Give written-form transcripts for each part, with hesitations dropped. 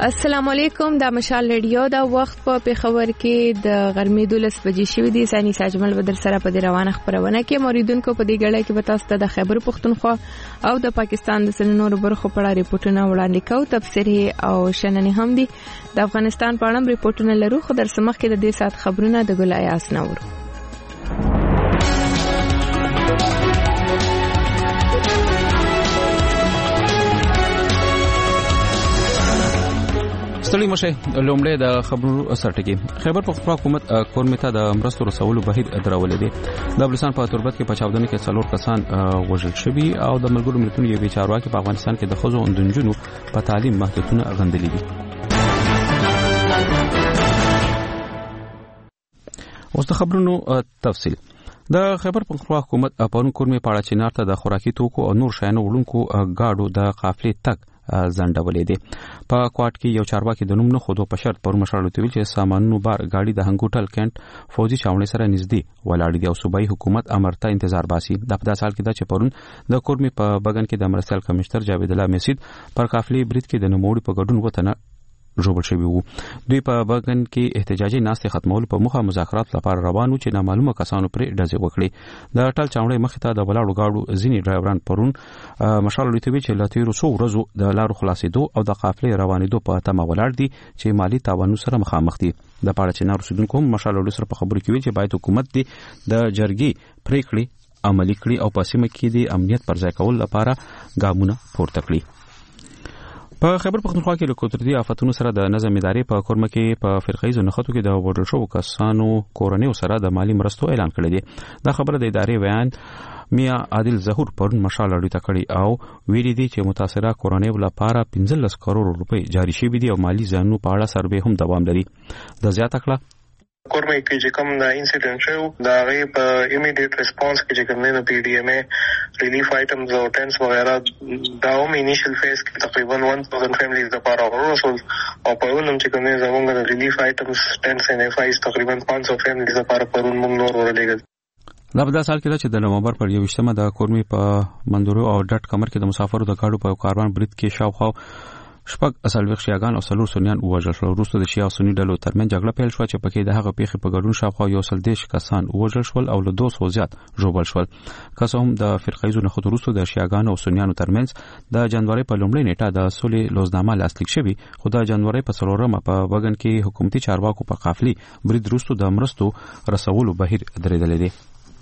السلام علیکم د مشال ریډیو دا وخت په پیښور کې د غرمې 12 بجې شوې دي. ثاني ساجمل بدر سره په روانه خبرونه کې موریدونکو په دې غړې کې به تاسو ته د خیبر پختونخوا او د پاکستان د سنورو برخو په اړه ریپورتونه وړاندې کوو. تفسیری او شننې هم دي. د افغانستان په اړه ریپورتونه لرو، خو در سمخ کې د دې سات خبرونه د ګل ایاس نور. ستړي مشه لومړی د خبرو سرټکی. خیبر پختونخوا حکومت کورمتا د مرستو رسولو بهیر درولې دي. د بلوچستان په تربت کې په چاودنه کې 4 کسان وژل شوي او د ملګرو ملتونو یو چارواکي په افغانستان کې د خزو او دنجونو په تعلیم محدودونه غندلې دي. اوس د خبرونو تفصیل. د خیبر پختونخوا حکومت پرون کورمې پاړه چینار ته د خوراکي توکو او نور شیانو وړونکو گاډو د قافلې تک زنډولې دي. په کوټ کې یو چارواکي د نوم نه خودو په شرط پر مشرلو تویل چې سامانونو بار گاډي د هنګوټل کینټ فوجي چاونې سره نږدې ولاړ دي او صوبایي حکومت امرته انتظار باسي. د په داسال کې دا چې پرون د کورمې په بغن کې د مرستيال کمشنر جاوید الله مسید پر قافلې برید کې د نموړي په ګډون وطن جوړ شوی وو. دوی په بغن کې احتجاجي ناستې ختمول په مخه مذاکرات لپاره روانو چې نامعلومه کسانو پر ډزې وکړي. د ټل چاونې مخ ته د ولاړو گاډو ځینی ډرایوران پرون مشال لوتوي چې لاتیرو سو ورځو د لارو خلاصېدو او د قافلې روانېدو په تمه ولاړ دي چې مالی تاوانونو سره مخامخ دي. د پاړه چینار رسیدونکو مشال لوتوي سره په خبرو کې ویل چې باید حکومت دی د جرګي پریکړې عملي کړي او په سیمه کې د امنیت پر ځای کول لپاره ګامونه پورته کړي. په خیبر پختونخوا کې د قدرتي آفتونو سره د نظم ادارې په کورمه کې په فرقه‌ایزو نښتو کې د وډل شو کسانو کورنیو سره د مالی مرستو اعلان کړی دی. دا خبره د ادارې بیان میا عادل ظهور پرون مشال اړوي تکړی او ویلي دي چې متاثره کورنیو لپاره 15 کروڑ روپۍ جاری شوي دي او مالی زیانونو په اړه سروې هم دوام لري. د زیاته کړه کورمه کې چې کوم د انسیډنټ شو دا غي په ایمیډیټ ریسپانس کې چې کوم نه پی ډی ایم ای ریلیف آیټمز او ټینټس وغیرہ دا هم انیشل فیز کې تقریبا 1000 فیملیز د پاره ورسول او په ولوم چې کوم نه زموږ د ریلیف آیټمز ټینټس ان اف ایز تقریبا 500 فیملیز د پاره پرون موږ نور ورلېږل. دا په سال کې چې د نومبر پر 21مه د کورمې په مندورو او ډټ کمر کې د مسافرو د گاډو په کاروان برید کې شاوخوا شپږ اصلوي شیعاګان او څلور سنیان وژل شول. وروسته د شیعه او سنی ډلو ترمنځ جګړه پیل شو چې پکې د هغه پیښې په ګډون شاوخوا 130 کسان وژل شول او له 200 زیات ژوبل شول. کسوم د فرقه‌ایزو نښتو وروسته د شیعاګانو او سنیانو ترمنځ د جنوري په لومړۍ نیټه د صلح لوزنامه لاسلیک شوی، خو د جنوري په 4مه په وګن کې حکومتي چارواکو په قافلې برید وروسته د مرستو رسولو بهیر درېدل دي.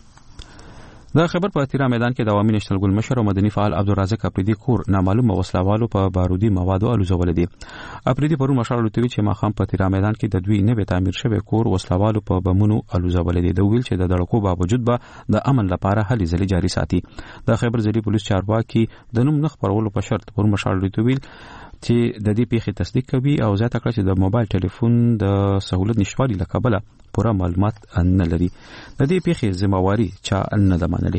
د خبر په تیرا میدان کې د عوامي نېشنل ګل مشر او مدني فعال عبدالرزاق اپریدي کور نامعلومه وسلوالو په بارودي موادو الوزول دي. اپریدي پرون مشال لوتوي چې ماخام په تیرا میدان کې د دوی نوې تعمیر شوی کور وسلوالو په بمونو الوزول دي. د ویل چې د دړکو باوجود به د امن لپاره هلې ځلې جاري ساتي. د خیبر ځلې پولیس چارواکي د نوم نخ پرولو په شرط پرون مشال لوتوي چې د دې پیښې تصدیق کوي او زیاته کړه چې د موبایل ټلیفون د سہولت نشوالي لکبله پوره معلومات نه لري. د دې پیښې ذمہواری چا نه ده منلې.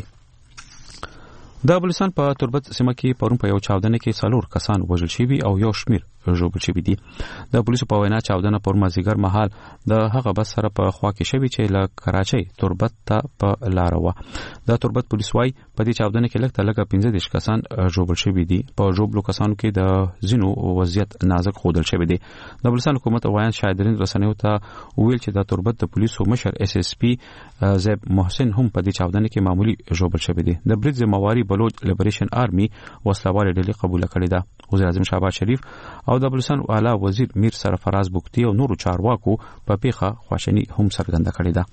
د بلوچستان په تربت سیمه کې پرون په یو چاودنه کې 4 کسان وژل شوي او یو شمیر ژوبل شوي دي. د پولیسو په وینا چاودنه پر مازیګر مهال د هغه بس سره په خوا کې شوی چې له کراچۍ تربت ته په لار و. د تربت پولیس وايي په دې چاودنه کې لږ 15 کسان ژوبل شوي دي. په ژوبلو کسانو کې د زینو وضعیت نازک خودل شوی دی. د بلوچستان حکومت وایي شاهدرین رسنیو ته ویل چې د تربت د پولیسو مشر اس اس پی زیب محسن هم په دې چاودنه کې معمولی ژوبل شوی دی. د برید ذمہواری بلوچ لیبریشن آرمی وسلوال ډلې قبول کړې ده. وزیر اعظم شهباز شریف او د بلوچستان اعلی وزیر میر سرفراز بوکتی او نورو چارواکو په پیښه خواشنی هم څرګنده کړې ده.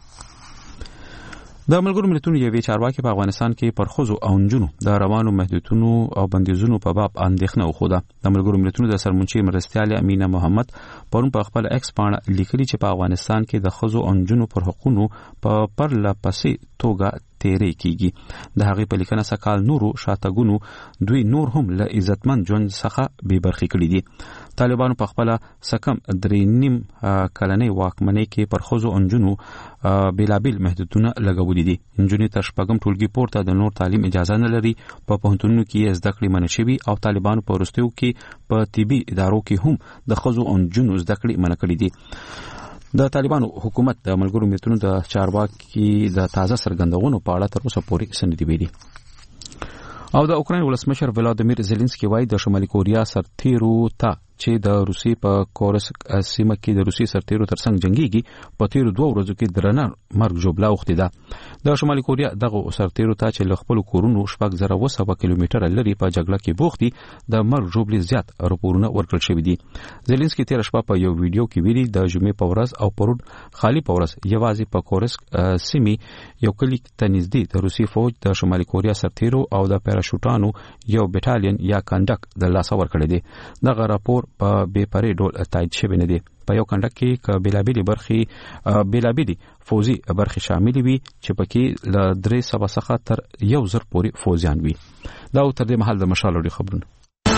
د ملګرو ملتونو یوې چارواکي په افغانستان کې پر خزو او نجونو د روانو محدودیتونو او بندیزونو په باب اندېښنه وښوده. د ملګرو ملتونو د سرمنشي مرستیال امینه محمد پرون په خپل ایکس باندې لیکلي چې په افغانستان کې د خزو او نجونو پر حقوقو په پرلپسې توګه تیرې کیږي. د هغې په لیکنه سکال نورو شاتګونو دوی نور هم له عزتمن ژوند څخه بې برخې کړي دي. طالبانو په خپل سکم 3.5 کلنۍ واکمنۍ کې پر خزو او نجونو بیلابیل محدودونه لګولې دي. نجونې تر شپږم ټولګي پورته د نور تعلیم اجازه نه لري. په پوهنتونونو کې زده کړې منع شوي او طالبانو په وروستیو کې په طبي ادارو کې هم د خزو او نجونو زده کړې منع کړې دي. د طالبانو حکومت د ملګرو ملتونو د چارواکي د تازه څرګندونو په اړه تر اوسه پورې سندې ویلي. او د اوکراین ولسمشر ولادیمیر زيلنسکي وایي د شمالي کوریا سرتیرو ته چې د روسي په کورس سیمه کې د روسي سرتیرو ترڅنګ جنگيږي په تیر 2 ورځو کې درنه مرګ جوړلا وختي ده د شمالي کوریا دغه سرتیرو ته چې ل خپل کورونو 7,000 کیلومتره لري په جګړه کې بوختي د مرګ جوړلي زیات راپورونه ورکړل شوې دي زيلنسکي تیر شپه په یو ویډیو کې ویلي د جمعې په ورځ او پرون خالی په ورځ یوازې په کورس سیمه یو کلی ته نږدې د روسي فوج د شمالي کوریا سرتیرو او د پیراشوټانو یو بټالین یا کانډک د لاس ور کړی دی دغه راپور په بې پرې ډول تایید شوی نه دی په یو کانډک کې بیلابېلي فوزي برخې شامل وي چې پکې ل 300 څخه تر 1000 پورې فوزیان وي دا تر دې مهال د مشالوري خبرونه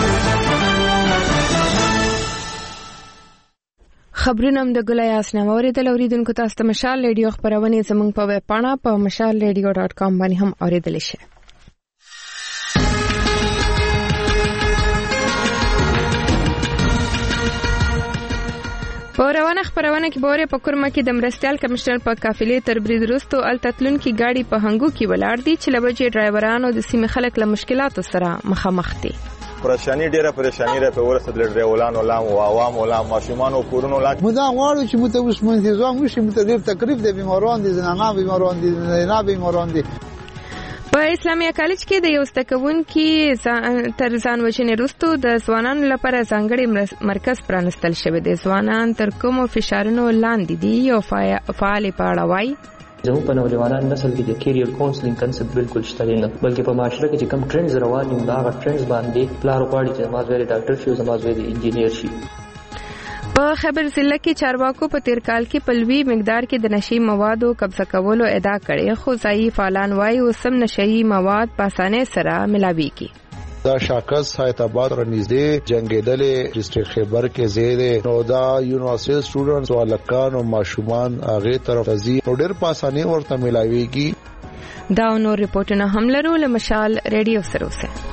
خبرونه د ګلای اسناوري د لوریدونکو تاسو ته مشال ریډیو خبرونه زموږ په ویب پاڼه په mashalradio.com باندې هم اوریدل شي په روانه خبرونه کې بوره په کورمه کې د مرستيال کمشنر په قافلې تر برید وروسته التتلون کې گاډي په هنګو کې ولاړ دي چې لبجې ډرایورانو د سیمې خلک له مشکلاتو سره مخامخ دي پریشانی ډیره پریشانی را په ورسره د ډرایورانو لا او عوامو لا ماشومان او کورونو لا موږ غواړو چې متوس منځو موږ متدیر تکلیف د بیماران دي زنانه بیماران دي نه بیماران دي په اسلامي کالج کې د یو استکوونکي تر ځان وژنې وروسته د ځوانانو لپاره ځانګړي مرکز پرانستل شوی دی ځوانان تر کومو فشارونو لاندې دي او فعال پاړه وای زموږ په نوجوانان نسل کې د کیریئر کاونسلینګ کنسپټ بالکل شته نه بلکې په معاشره کې چې کم ټرندز روان دي دا هغه ټرندز باندې پلار غواړي چې زموږ ډاکټر شي زموږ انجینیر شي په خبر ضلع کې چارواکو په تیر کال کې پلوي مقدار کې د نشي موادو قبضه کولو ادعا کړې خو ځایي فعالان وايي وسم نشي مواد په اسانه سره ملاويږي دا شاکس حیدرآباد را نږدې جنگیدلې ډسټریکټ خیبر کې زیاده نو دا یونیورسيټي سټوډنټس او لکان او ماشومان هغه طرف ځي نو ډېر په اسانه ورته ملاويږي دا نور ریپورتونه هم لرو له مشال ریډیو سره اوسه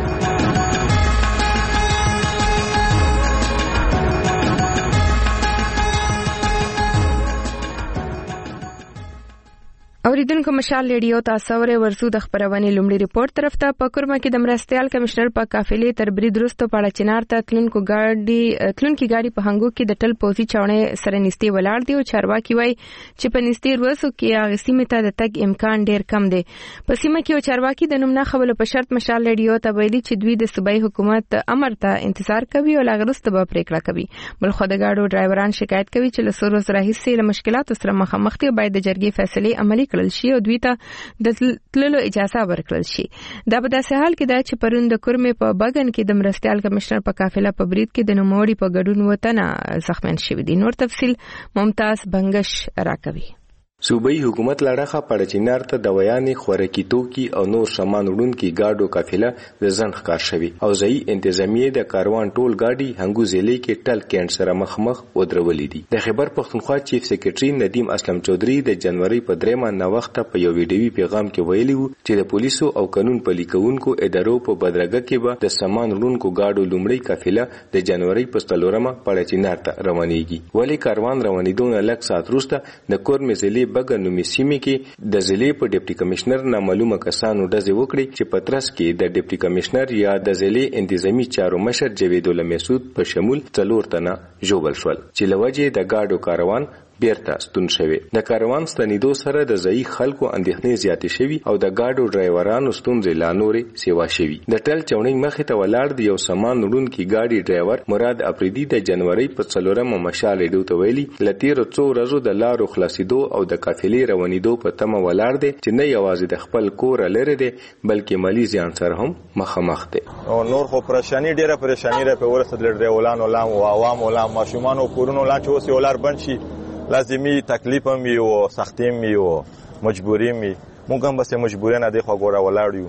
اوریدونکو مشال ریډیو تاسو ورې ورسو د خبرونه لومړی ریپورت طرف ته په کورمه کې د مرستيال کمشنر په قافلې تر برید وروسته پاړه چنار ته تلونکو گاډي په هنګو کې د ټل پوزي چاونه سره نږدې ولاړ دی او چارواکي وای چې په نږدې ورسو کې هغه سیمه ته د تګ امکان ډیر کم دی په سیمه کې چارواکي د نوم نه خبرو په شرط مشال ریډیو ته ویلي چې دوی د صوبایي حکومت امر ته انتظار کوي او لاغرسته به پریکړه کوي بل خو د گاډو ډرایوران شکایت کوي چې له سورو سره هیڅ مشکلات سره مخامخ دي باید د جرګې فیصله عملي کړل شي او دوی ته د تللو اجازه ورکړل شي دا په داسې حال کې دا چې پرون د کورمې په بغن کې د مرستيال کمشنر په قافله په برید کې د نوموړي په ګډون وطن زخمین شوی دي نور تفصيل ممتاز بنگش راکوي صوبایي حکومت لړخه پړچینار ته د ویانې خوراکي توکي او نور سامان وړونکي گاډو قافله د ځن ښکار شوی او ځای انتظامیه د کاروان ټول گاډي هنګو ضلع کې ټل کېنټ سره مخ ودرولې دي د خیبر پښتونخوا چیف سیکریټري ندیم اسلم چودري د جنوري په 3 نه وخت په یو ویډیوي پیغام کې ویلي وو چې د پولیسو او قانون پلي کوونکو ادارو په بدرګه کې به د سامان وړونکو گاډو لومړی قافله د جنوري په 3 پړچینار ته روانېږي ولی کاروان روانېدون لک سات وروسته د کورمې ضلع بغن نومي سیمه کې د ضلع په ډیپټي کمشنر نامعلومه کسانو ډزې وکړي چې پترس کې د ډیپټي کمشنر یا د ضلع انتظامی چارو مشر جوید الله مسعود په شمول 4 تنه ژوبل شول چې لوجه د گاډو کاروان بیرته ستون شوی د کاروان ستنیدو سره د ځای خلکو اندېښنې زیاتې شوي او د گاډو ډرایورانو ستونزې لا نورې سیوا شوي د ټل چونې مخې ته ولاړ دی یو سامان وړونکي گاډي ډرایور مراد افریدي د جنوري په 4 مشال ریډیو ته ویلي لتیر څو ورځې د لارو خلاصیدو او د قافلې روانېدو په تمه ولاړ دی چې نه یوازې د خپل کور لري دی بلکې مالی زیان سره هم مخامخ دی او نور خو پریشانی ډیره پریشانی را په ورسره د ډرایورانو لا او عوامو لا ماشومان او کورونو لا چې اوس ولر بند شي لازمي تکلیف هم وي او سختي هم وي او مجبوري هم وي موږ هم بس مجبوري نه دی خو ګوره ولاړ یو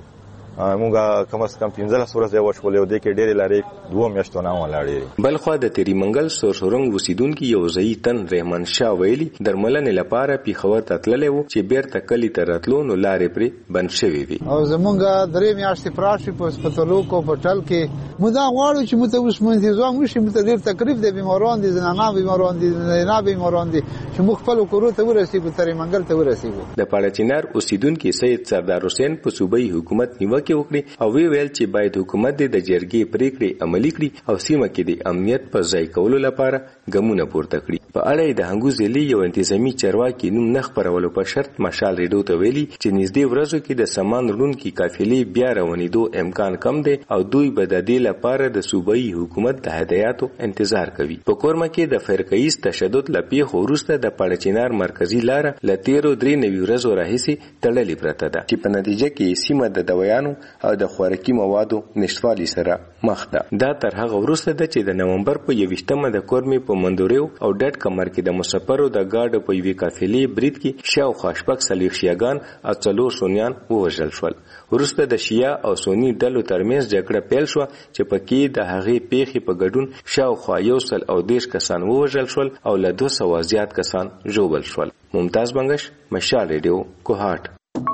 موږ کم از کم 15 ورځې وشولې او د کې ډېرې لارې 2 میاشتو نه ولاړې بلخو د تیری منګل سورسورنګ وسیدونکو یو ځای تن رحمان شاه ویلي درملنې لپاره پیښور ته تللی وو چې بیرته کلی ته راتلو نو لارې پرې بند شوې وي او زمونږ 3 میاشتې پراشي په هسپتالو کو په ټل کې موږ غواړو چې متوس منځو موږ متدیر تکلیف د بیماران دي زنانه بیماران دي نه بیماران دي چې موږ خپل کورو ته ورسېږو تر منګل ته ورسېږو د پاړچینار اوسیدونکو سید سردار حسین په صوبایي حکومت نیوکه وکړي او ویل چې باید حکومت د جرګې پریکړې عملي عملي کړي او سیمه کې د امنیت په ځای کولو لپاره ګامونه پورته کړي. په اړه د هنګو ضلع یو انتظامی چارواکي نوم نه خپرولو په شرط مشال ریډیو ته ویلي چې نږدې ورځو کې د سامان وړونکي قافلې بیا روانېدو امکان کم دی او دوی به د دې لپاره د صوبایي حکومت د هدایاتو انتظار کوي. په کورما کې د فرقه‌ایز تشدد لپاره وروسته د پړچینار مرکزی لار ل 13 ورځو راهیسې تړلې پرته ده چې په نتیجه کې سیمه د دویانو او د خوراکي موادو نشټوالي سره مخ ده. دا تر هغه وروسته ده چې د نومبر په 21مه د کورمې په مندوریو او ډټ کمر کې د مسافرو د گاډو په یوې قافلې برید کې شاوخوا شپږ څلوېښت شیعاګان او 4 سنیان ووژل شول. وروسته د شیعه او سني ډلو ترمنځ جګړه پیل شوه چې پکې د هغې پیښې په ګډون شاوخوا 130 کسان ووژل شول او له 200 زیات کسان ژوبل شول. ممتاز بنگش، مشال ریډیو، کوهاټ.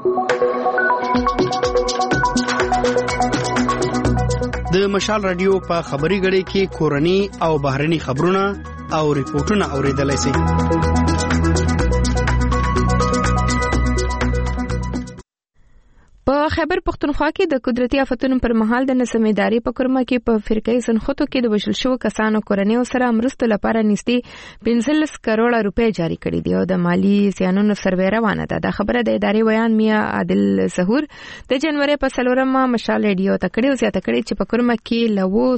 د مشال رادیو په خبري غړي کې کورني او بهرني خبرونه او ریپورتونه اوریدلای شئ. په خیبر پختونخوا کې د قدرتي آفتونو پر مهال د نظامداري په کورما کې په فرقې سنخوتو کې د وژل شوو کسانو کورنیو سره مرستو لپاره نږدې 15 کروڑ روپۍ جاری کړي دي او د مالی زیانونو سروې روانه ده. دا خبره د ادارې ویان میا عادل ظهور د جنوري په 4مه مشال ریډیو ته کړي او زیاته کړي چې په کورما کې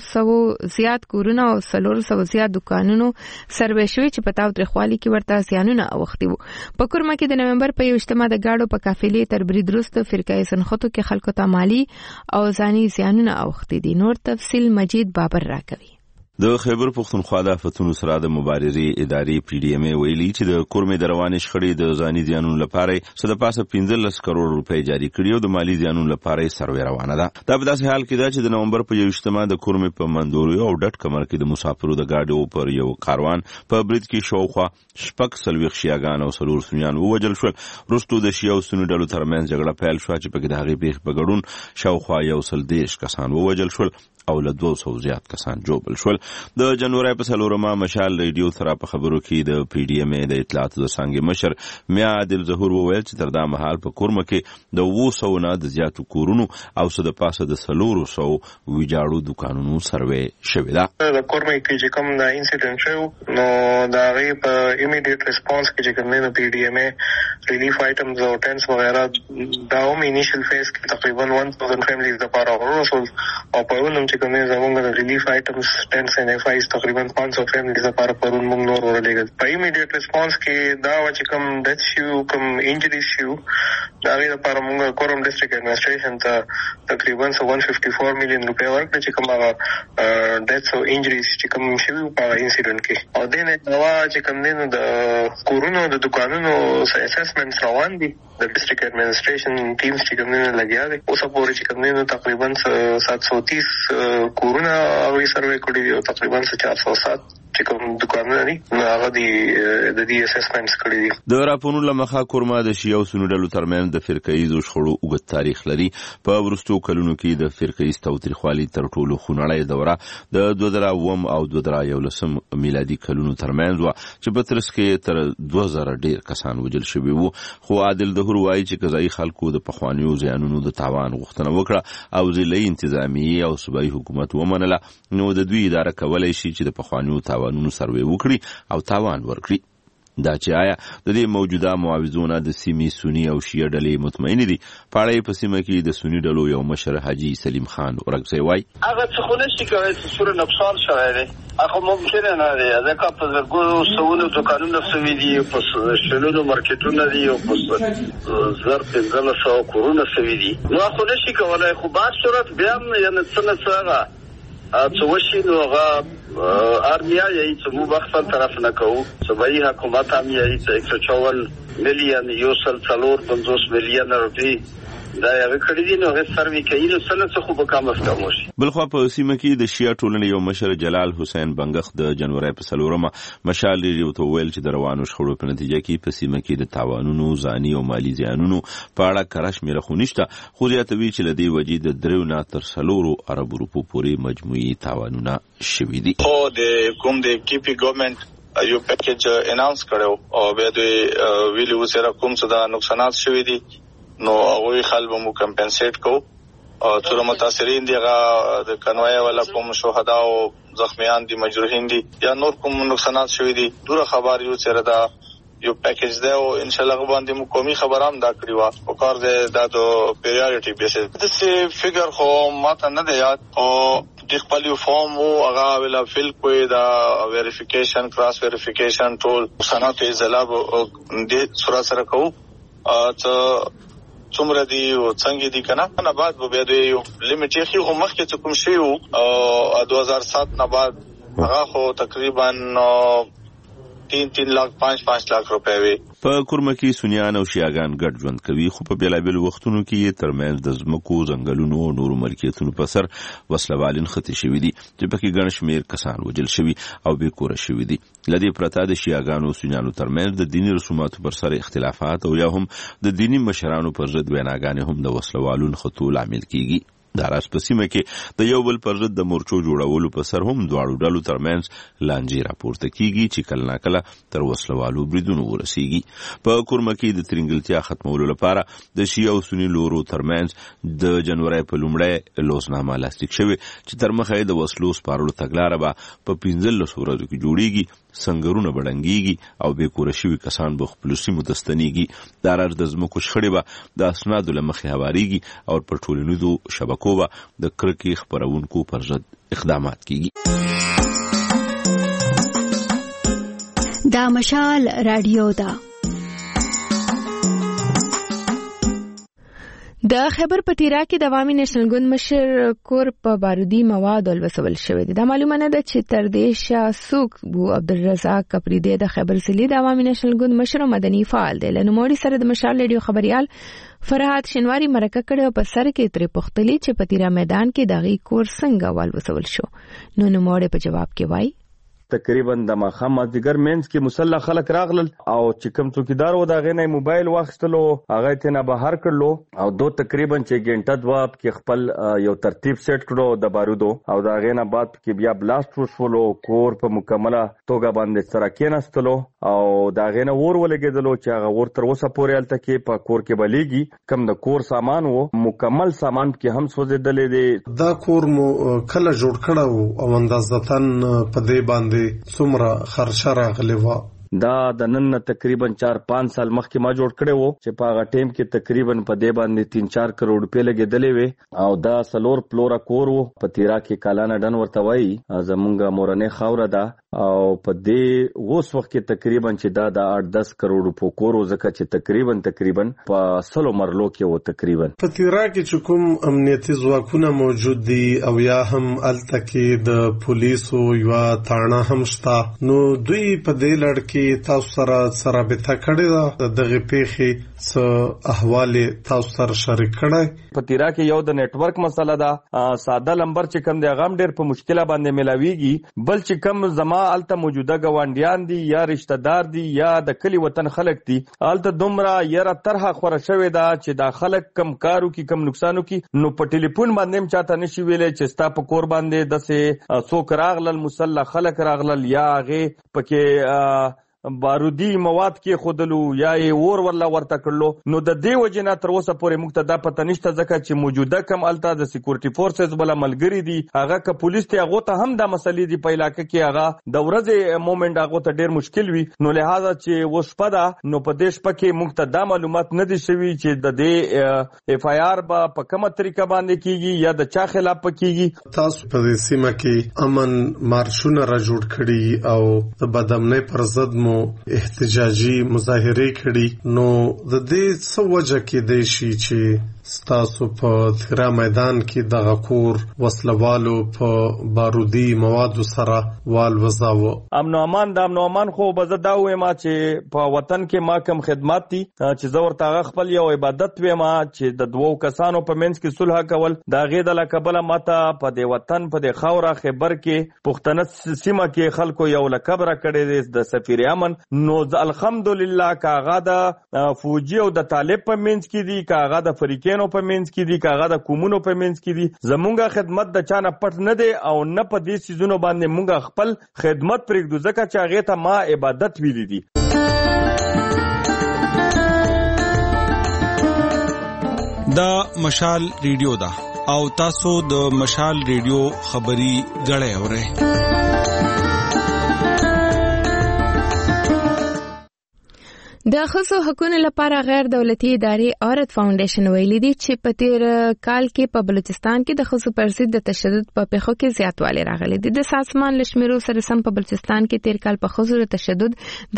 له 100 زیات کورونه او 400 زیات دکانونو سروې شوي چې په تاو ترخوالي کې ورته زیانونه اوختي وو. په کورما کې د نومبر په 21مه د گاډو په قافلې تر برید وروسته فرقې خطو کې خلکو ته مالی او ځاني زیانونه اوختي دي. نور تفصیل مجید بابر راکوي. د خیبر پختونخوا د آفتونو سره د مبارزې ادارې پی ډی ام ای ویلي چې د کورمې د روانې شخړې د ځاني زیانونو لپاره څه د پاسه 15 کروڑ روپۍ جاری کړي او د مالی زیانونو لپاره سروې روانه ده. دا په داسې حال کې ده چې د نومبر په 21مه د کورمې په مندوریو او ډټ کمر کې د مسافرو د گاډو پر یو کاروان په برید کې شاوخوا شپږ څلوېښت شیعاګان او 4 سنیان ووژل شول. وروسته د شیعه او سني ډلو ترمنځ جګړه پیل شوه چې په کې د هغې پیښې په ګډون شاوخوا 130 کسان ووژل شول او له 200 زیات کسان ژوبل شول. د جنوري په 4مه مشال ریډیو سره په خبرو کې د پی ډی ام ای د اطلاعاتو د څنګه مشر میا عادل ظهور وویل چې تر دا مهال په کورما کې د 200 نه د زیاتو کورونو او څه د پاسه د 400 ویجاړو دکانونو سروې شوې ده. د کورما کې چې کوم د انسیډنټ شو نو دا غي په ایمیډیټ ریسپانس کې چې کوم نه پی ډی ام ای ریلیف آیټمز او ټینټس وغیرہ دا هم انیشل فیز کې تقریبا 1000 فیملیز د پاره ورسول او په ولوم چې کوم زموږ د ریلیف آیټمز ټینټس ان اف آیز تقریبا 500 فیملیز لپاره پرون موږ نور ورلېږل. په ایمیډیټ ریسپانس کې دا چې کوم ډیث شو کوم انجریز شو دا غي لپاره موږ کورم ډیسټریکټ ایڈمنسټریشن ته تقریبا 154 میلیون روپۍ ورکړي چې کوم ډیث او انجریز چې کوم شوی په انسیډنټ کې او د نه نوا چې کوم نه د کورونو د دکانونو اسسمنټس روان دي. د ډیسټریکټ ایڈمنسټریشن ټیمز چې کوم نه لګیا دي اوس پورې چې کوم نه تقریبا 730 کورونه او سروې کړي دي او تقریبا 407 چې کوم دکانونه دي هغه د دې اسسمنټس کړي دي. د راپورونو لمخه کورما د شیعه او سني ډلو ترمنځ د فرقه‌ایز شخړو اوږد تاریخ لري. په وروستو کلونو کې د فرقه‌ایز تاوتریخوالي تر ټولو خونړۍ دوره د 2009 او 2011 میلادي کلونو ترمنځ و چې په ترڅ کې تر 2000 ډیر کسان وژل شوي وو. خو عادل ظهور وایي چې قضایي خلکو د پخوانیو زیانونو د تاوان غوښتنه وکړه او ضلعي انتظامیه او صوبایي حکومت ومنله نو د دوی اداره کولای شي چې د پخوانیو تاوانونو سروې وکړي او تاوان ورکړي. دا چې آیا د دې موجوده معاوضونه د سیمې سني او شیعه ډلې مطمئن دي. پاړې په سیمه کې د سني ډلو یو مشر حاجی سلیم خان ورغسي وای هغه څه خو نشي کوي چې سور نقصان شوی دی هغه ممکن نه دی ځکه په زرګونو سوونو دکانونو سوي دي په شلونو مارکیټونو دي او په زر 1500 کورونه سوي دي نو خو نشي کولای خو په صورت بیا یعنی څنګه څه وشي نو هغه ارمیا یې چې مو بخښل طرف نه کوو صوبایي حکومت هم یې 154 میلیون یو سل 450 میلیون روپۍ دا یو کړی دي نو هغه سروي کوي نو څه خو به کم از کم وشي. بلخوا په سیمه کې د شیعه ټولنې یو مشر جلال حسین بنگخ د جنوري په 4مه مشال ریډیو ته ویل چې د روانو شخړو په نتیجه کې په سیمه کې د تاوانونو ځاني او مالی زیانونو په اړه کرش میره خو نشته خو زیاتوي چې لدی وجې د 3 نه تر 4 ارب روپو پورې مجموعي تاوانونه شوي دي. او د کوم د کیپی ګورنمنت یو پیکیج اناونس کړو او به د ویلو سره کوم څه د نقصانات شوي دي نو هغه خلک مو کمپنسیټ کو څو متاثرین دي هغه د کنوای ولا کوم شهدا او زخمیان دي مجروحین دي یا نور کوم نقصانات شوي دي دوره خبر یو سره دا یو پیکیج دی او ان شاء الله باندې مو قومي خبرام دا کړی و او کار دې دا د پیریورټي بیسس د سی فګر خو ماته نه دی یاد او د خپل یو فارم او هغه ویلا فل کوی دا ویریفیکیشن کراس ویریفیکیشن ټول سنت زلاب د سره سره کو څومره دی او څنګه دی کنه نه بعد به د یو لیمیټ یې خو مخکې کوم شی او 2007 نه بعد هغه خو تقریبا 3 लाख 5 लाख रुपए وي په کورمه کې سنیان او شیعاګان ګډ ژوند کوي خو په بیلابل وختونو کې ترمنځ د ځمکو ځنګلونو او نورو ملکیتونو په سر وسلوالین خطي شوي دي چې پکې ګڼ شمېر کسان وژل شوي او بې کوره شوي دي لدې پرته د شیعاګانو او سنیانو ترمنځ د دیني رسوماتو پر سر اختلافات او یا هم د دیني مشرانو پر ضد ویناګانې هم د وسلوالونو خطو لامل کیږي د راس په سیمه کې د یو بل پر ضد د مورچو جوړولو په سر هم دواړو ډلو ترمنځ لانجې راپورته کیږي چې کله ناکله تر وسلوالو بریدونو ورسیږي په کورمه کې د ترنګلتیا ختمولو لپاره د شیعه او سنی لورو ترمنځ د جنوري په لومړۍ لوزنامه لاسلیک شوې چې تر مخه د وسلو سپارلو تګلاره به په 15 ورځو کې جوړیږي سنگرونه بډنګيږي او بې کوره شوي کسان به خپل سیمو ته ستنېږي دا راز د ځمکو شخړې به د اسنادو له مخې هوارېږي او پر ټولنیزو شبکو به د کرکې خپرونکو پر ضد اقدامات کیږي. دا مشال رادیو ده. د خیبر پټیرا کې د عوامي نېشنل ګوند مشر کور په بارودي موادو ولوسول شوې ده. دا معلومه نه ده چې تر دې شاسوک بو عبدالرزاق کپریدی د خیبر سلی د عوامي نېشنل ګوند مشر مدني فعال دی. لنوموړي سره د مشال ریډیو خبريال فرحات شینواری مرکه کړې او په سر کې ترې پوښتلې چې پټیرا میدان کې دغه کور څنګه ولوسول شو. نو نوموړي په جواب کې وایي تقریبا د ماخام مازدیګر مینس کې مسلح خلک راغلل او چې کوم څوکیدار و دا غنه موبایل واخستلو هغه ته نه بهر کړلو او دو تقریبا چې ګنټه دوا کې خپل یو ترتیب سیټ کړو د بارودو او دا غنه بعد کې بیا بلاست وشولو کور په مکمله توګه باندې سره کېناستلو او دا غنه ور ولګېدلو چې هغه ور تر اوسه پورې الته کې په کور کې بلیږي کم د کور سامان وو مکمل سامان کې هم سوځېدلې دي. دا کور مو کله جوړ کړو او اندازتن په دې باندې څومره خرچه راغلی و؟ دا د نن تقریبا 4-5 سال مخکې ما جوړ کړی وو چې په هغه ټیم کې تقریبا په دې باندې 3-4 کروڑ روپۍ لګېدلې وي او دا سلور پلوره کور وو په تیرا کې کالانه ډن ورته وایي زمونږ مورنۍ خاوره ده او په دې اوس وخت کې تقریبا چې دا د 8-10 کروڑ روپو کور ځکه چې تقریبا په سلو مرلو کې وو تقریبا په تیرا کې چې کوم امنیتي ځواکونه موجود دي او یا هم الته کې د پولیسو یو تاڼه هم شته نو دوی په دې لړ کې تاسو سره رابطه کړې ده دغه پیښې څه احوال تاسو سره شریک کړئ؟ په تیرا کې یو د نت ورک مسله ده ساده لمبر چې کم دی غام ډېر په مشکله باندې ملاويږي بل چې کم زما الته موجوده غونډیان دي یا رشتہ دار دي یا د کلی وطن خلک دي الته دومره یره طرحه خوره شوې ده چې دا خلک کم کارو کی کم نقصانو کی نو په ټلیفون باندې هم چاته نشي ویلې چې ستا په کور باندې دسه څوک راغلل مسلح خلک راغلل یا هغه پکې بارودی مواد کې خودلو یا اور ورلا ورته کړلو نو د دې وجنه تر اوسه پورې موږ ته دا پته نشته ځکه چې موجوده کم الته د سکیورټي فورسز بل ملګری دي هغه ک پولیس ته هغه ته هم د مسلې دی په علاقې کې هغه د ورځې مومنت هغه ته ډیر مشکل وي نو لہذا چې وشپدا نو په دیش پکې موږ ته دا معلومات نه دي شوي چې د دې اف آی آر با په کومه طریقه باندې کیږي یا د چا خلاف کیږي. تاسو په دې سیمه کې امن مارشونه را جوړ کړي او د بدامنۍ پر ضد احتجاجي مظاهره کړي نو د دې څه وجه کې دی چې ستاسو په تیرا میدان کې دغه کور وسلوالو په بارودي موادو سره والوزاوه؟ امن او امان د امن او امان خو به زه دا وایم چې په وطن کې ما کم خدمات دي چې زه ورته خپل یو عبادت وایم چې د دوو کسانو په منځ کې صلح کول دا غي د لکبله ماته په دې وطن په دې خاوره خیبر کې پښتنه سیمه کې خلکو یو لکبره کړي د سفیر امن نو الحمدلله کاغه د فوجي او د طالب په منځ کې دي کاغه د فریقینو په منځ کې دي کاغه د کومونو په منځ کې دي زمونږه خدمت د چانه پټ نه دی او نه په دې سيزونو باندې مونږه خپل خدمت پرېږدو ځکه چې هغه ته ما عبادت ویلي دي. دا مشال ریډیو ده او تاسو د مشال ریډیو خبري غړې اورئ. د ښځو حقوقو لپاره غیر دولتي ادارې عورت فاونډیشن ویلي دي چې په تیر کال کې په بلوچستان کې د ښځو پر ضد د تشدد په پیښو کې زیاتوالی راغلی دی. د سازمان لشمیرو سره سم په بلوچستان کې تیر کال په ښځو د تشدد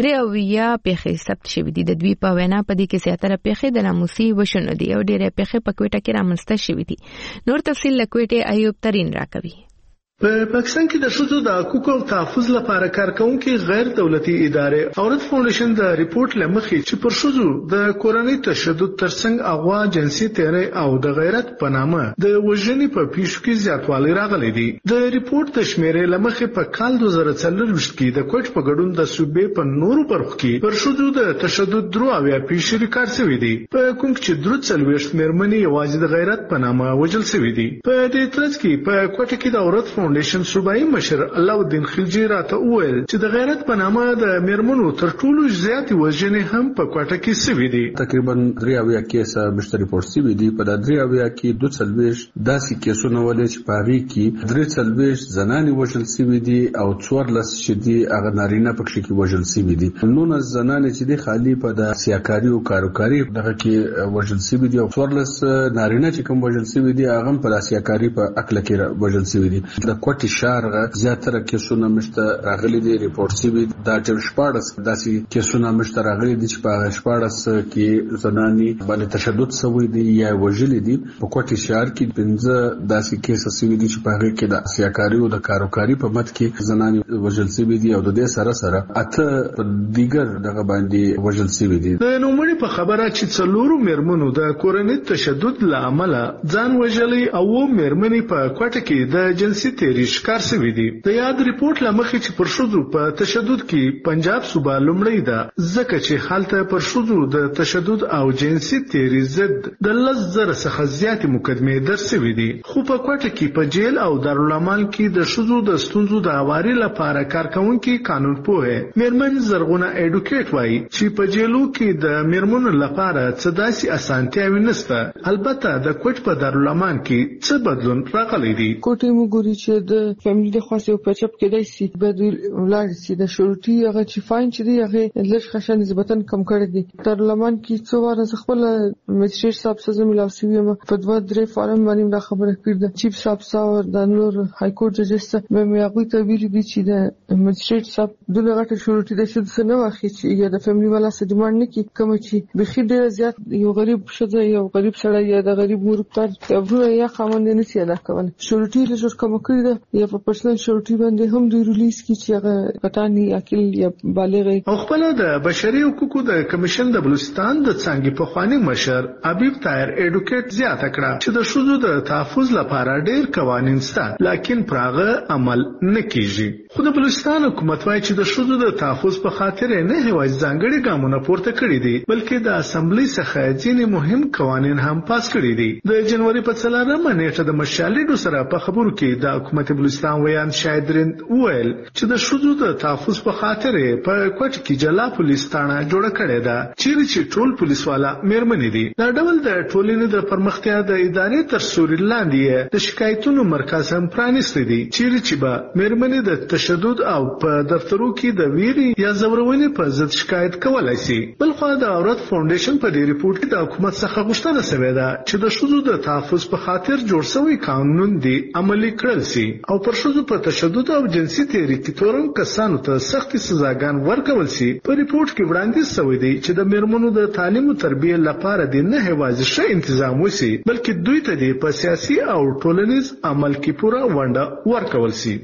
83 پیښې ثبت شوې دي. د دوی په وینا په دې کې زیاتره پیښې د ناموسي وژنو دي او ډېرې پیښې په کوټه کې رامنځته شوې دي. نور تفصیل له کوټې ایوب ترين راکوي. په پاکستان کې د ښځو د حقوقو او تحفظ لپاره کارکونکي غیر دولتي ادارې عورت فاونډیشن د ریپورت لمخې چې پر ښځو د کورنۍ تشدد ترڅنګ اغوا جنسي تیری او د غیرت په نامه د وژنې په پیښو کې زیاتوالی راغلی دی. د ریپورت د شمیرې لمخې په کال 2024 کې د کوټ په ګډون د صوبې په نورو برخو کې پر ښځو د تشدد 83 پیښې ریکارډ شوې دي، په کوم کې 43 مېرمنې یوازې د غیرت په نامه وژل شوې دي. په دې ترڅ کې په کوټ کې د عورت فاونډیشن صوبایي مشر علاءالدین خلجی راته وویل چې د غیرت په نامه د میرمنو تر ټولو زیاتې وژنې هم په کوټه کې شوې دي. تقریبا 83 کیسه مشترک ریپورت شوي دي. په 83 کې 42 داسې کیسونه ولې چې په هغه کې 43 زنانې وژل شوي دي او 14 چې دي هغه نارینه پکې کې وژل شوي دي. 19 زنانې چې دي خالی په د سیاکاري او کاروکاري دغه کې وژل شوي دي او 14 نارینه چې کوم وژل شوي دي هغه په د سیاکاري په عقل کې وژل شوي دي. د کوټ شارغه زیاتره کیسونه مشته راغلي دي ریپورت شوي دا چې 14 داسې کیسونه مشته راغلي دي چې په 14 کې زنانې باندې تشدد شوی دي یا وژلي دي. په کوټ شهر کې 15 داسې کیسه شوي دي چې په هغه کې د سیاکاري او د کاروکاري په مت کې زنانې وژل شوي دي او د دې سره سره اته په دیګر دغه باندې وژل شوي دي. د نوموړي په خبره چې څلورو مېرمنو د کورنۍ تشدد لامل ځان وژلي او مېرمنې په کوټه کې د جنسي تیری ښکار شوي دي. د یاد ریپورت لمخې چې پر ښځو په تشدد کې پنجاب صوبه لومړی ده، ځکه چې هلته پر ښځو د تشدد او جنسي تیری ضد د 10,000 څخه زیاتې مقدمې درج شوي دي. خو په کوټه کې په جیل او دارالعمل کې د ښځو د ستونزو د هواري لپاره کارکونکي قانون پوهه میرمن زرغونه ایډوکیټ وایي چې په جیلو کې د میرمنو لپاره څه داسې اسانتیاوې نشته. البته د کوټ په دارالعمل کې څه بدلون راغلی دی. کوټه مو ګوري چې د فیملی د خاصه په چپ کې دای سي به ولر سي د شروطي هغه چې فاین چې دی هغه لږ خشن نسبتا کم کړی دی. تر لمن کې څو واره خپل مجسټریټ صاحب سره ملاوي یم په 2-3 فارم باندې دا خبره کړه. چیف صاحب سره د نور های کورټ ججس به مې هغه ته ویلي دي چې د مجسټریټ صاحب دغه غټه شروطي د شد نه واخی چې یا د فیملی والا څه ډیماند نه کی کوم چې بخیر ډیر زیات یو غریب شته یو غریب سړی یا د غریب مور پلار ابرو یا خاوند نه سي ادا کول. شروطي له کوم کړی دا یا په پرسنل شروطي باندې هم د ریلیز کی چې هغه پټانی عقل یا بالغ او خپل د بشري حقوقو د کمیشن د بلوچستان د څنګه په خواني مشر حبیب طاهر ایډوکیټ زیاته کړه چې د شذو د تحفظ لپاره ډېر قوانين شته لیکن پراغه عمل نه کیږي. خو د بلوچستان حکومت وايي چې د شذو د تحفظ په خاطر نه هیڅ ځانګړي ګامونه پورته کړی دي بلکې د اسمبلی څخه ځینې مهم قوانين هم پاس کړی دي. د جنوري په 4مه نیټه د مشالډو سره په خبرو کې د حکومت بلوچستان ویان شایدرین ویل چې د شذو د تحفظ په خاطر په کوټ کې جلا پولیس تاڼه جوړه کړې ده چې ټول پولیس والا مېرمنې دي. دا ډول د ټولنې د پرمختیا د ادارې تر سوري لاندې د شکایتونو مرکز هم پرانیستی دي چې به مېرمنې د تشدد او په دفترو کې د ویري یا زورونې په ضد شکایت کولای شي. بلخو د عورت فاونډیشن په دې ریپورت کې د حکومت څخه غوښتنه شوې ده چې د شذو د تحفظ په خاطر جوړ شوی قانون دی عملي کړل شي او پر شذو په تشدد او جنسي تیری کې تورن کسانو ته سختي سزاګان ورکول شي. په ریپورت کې وړاندیز شوی دی چې د میرمنو د تعلیم او تربیه لپاره د نه هوازي ښه تنظیم وشي بلکې دوی ته د په سیاسي او ټولنیز عمل کې پوره ونډه ورکول شي.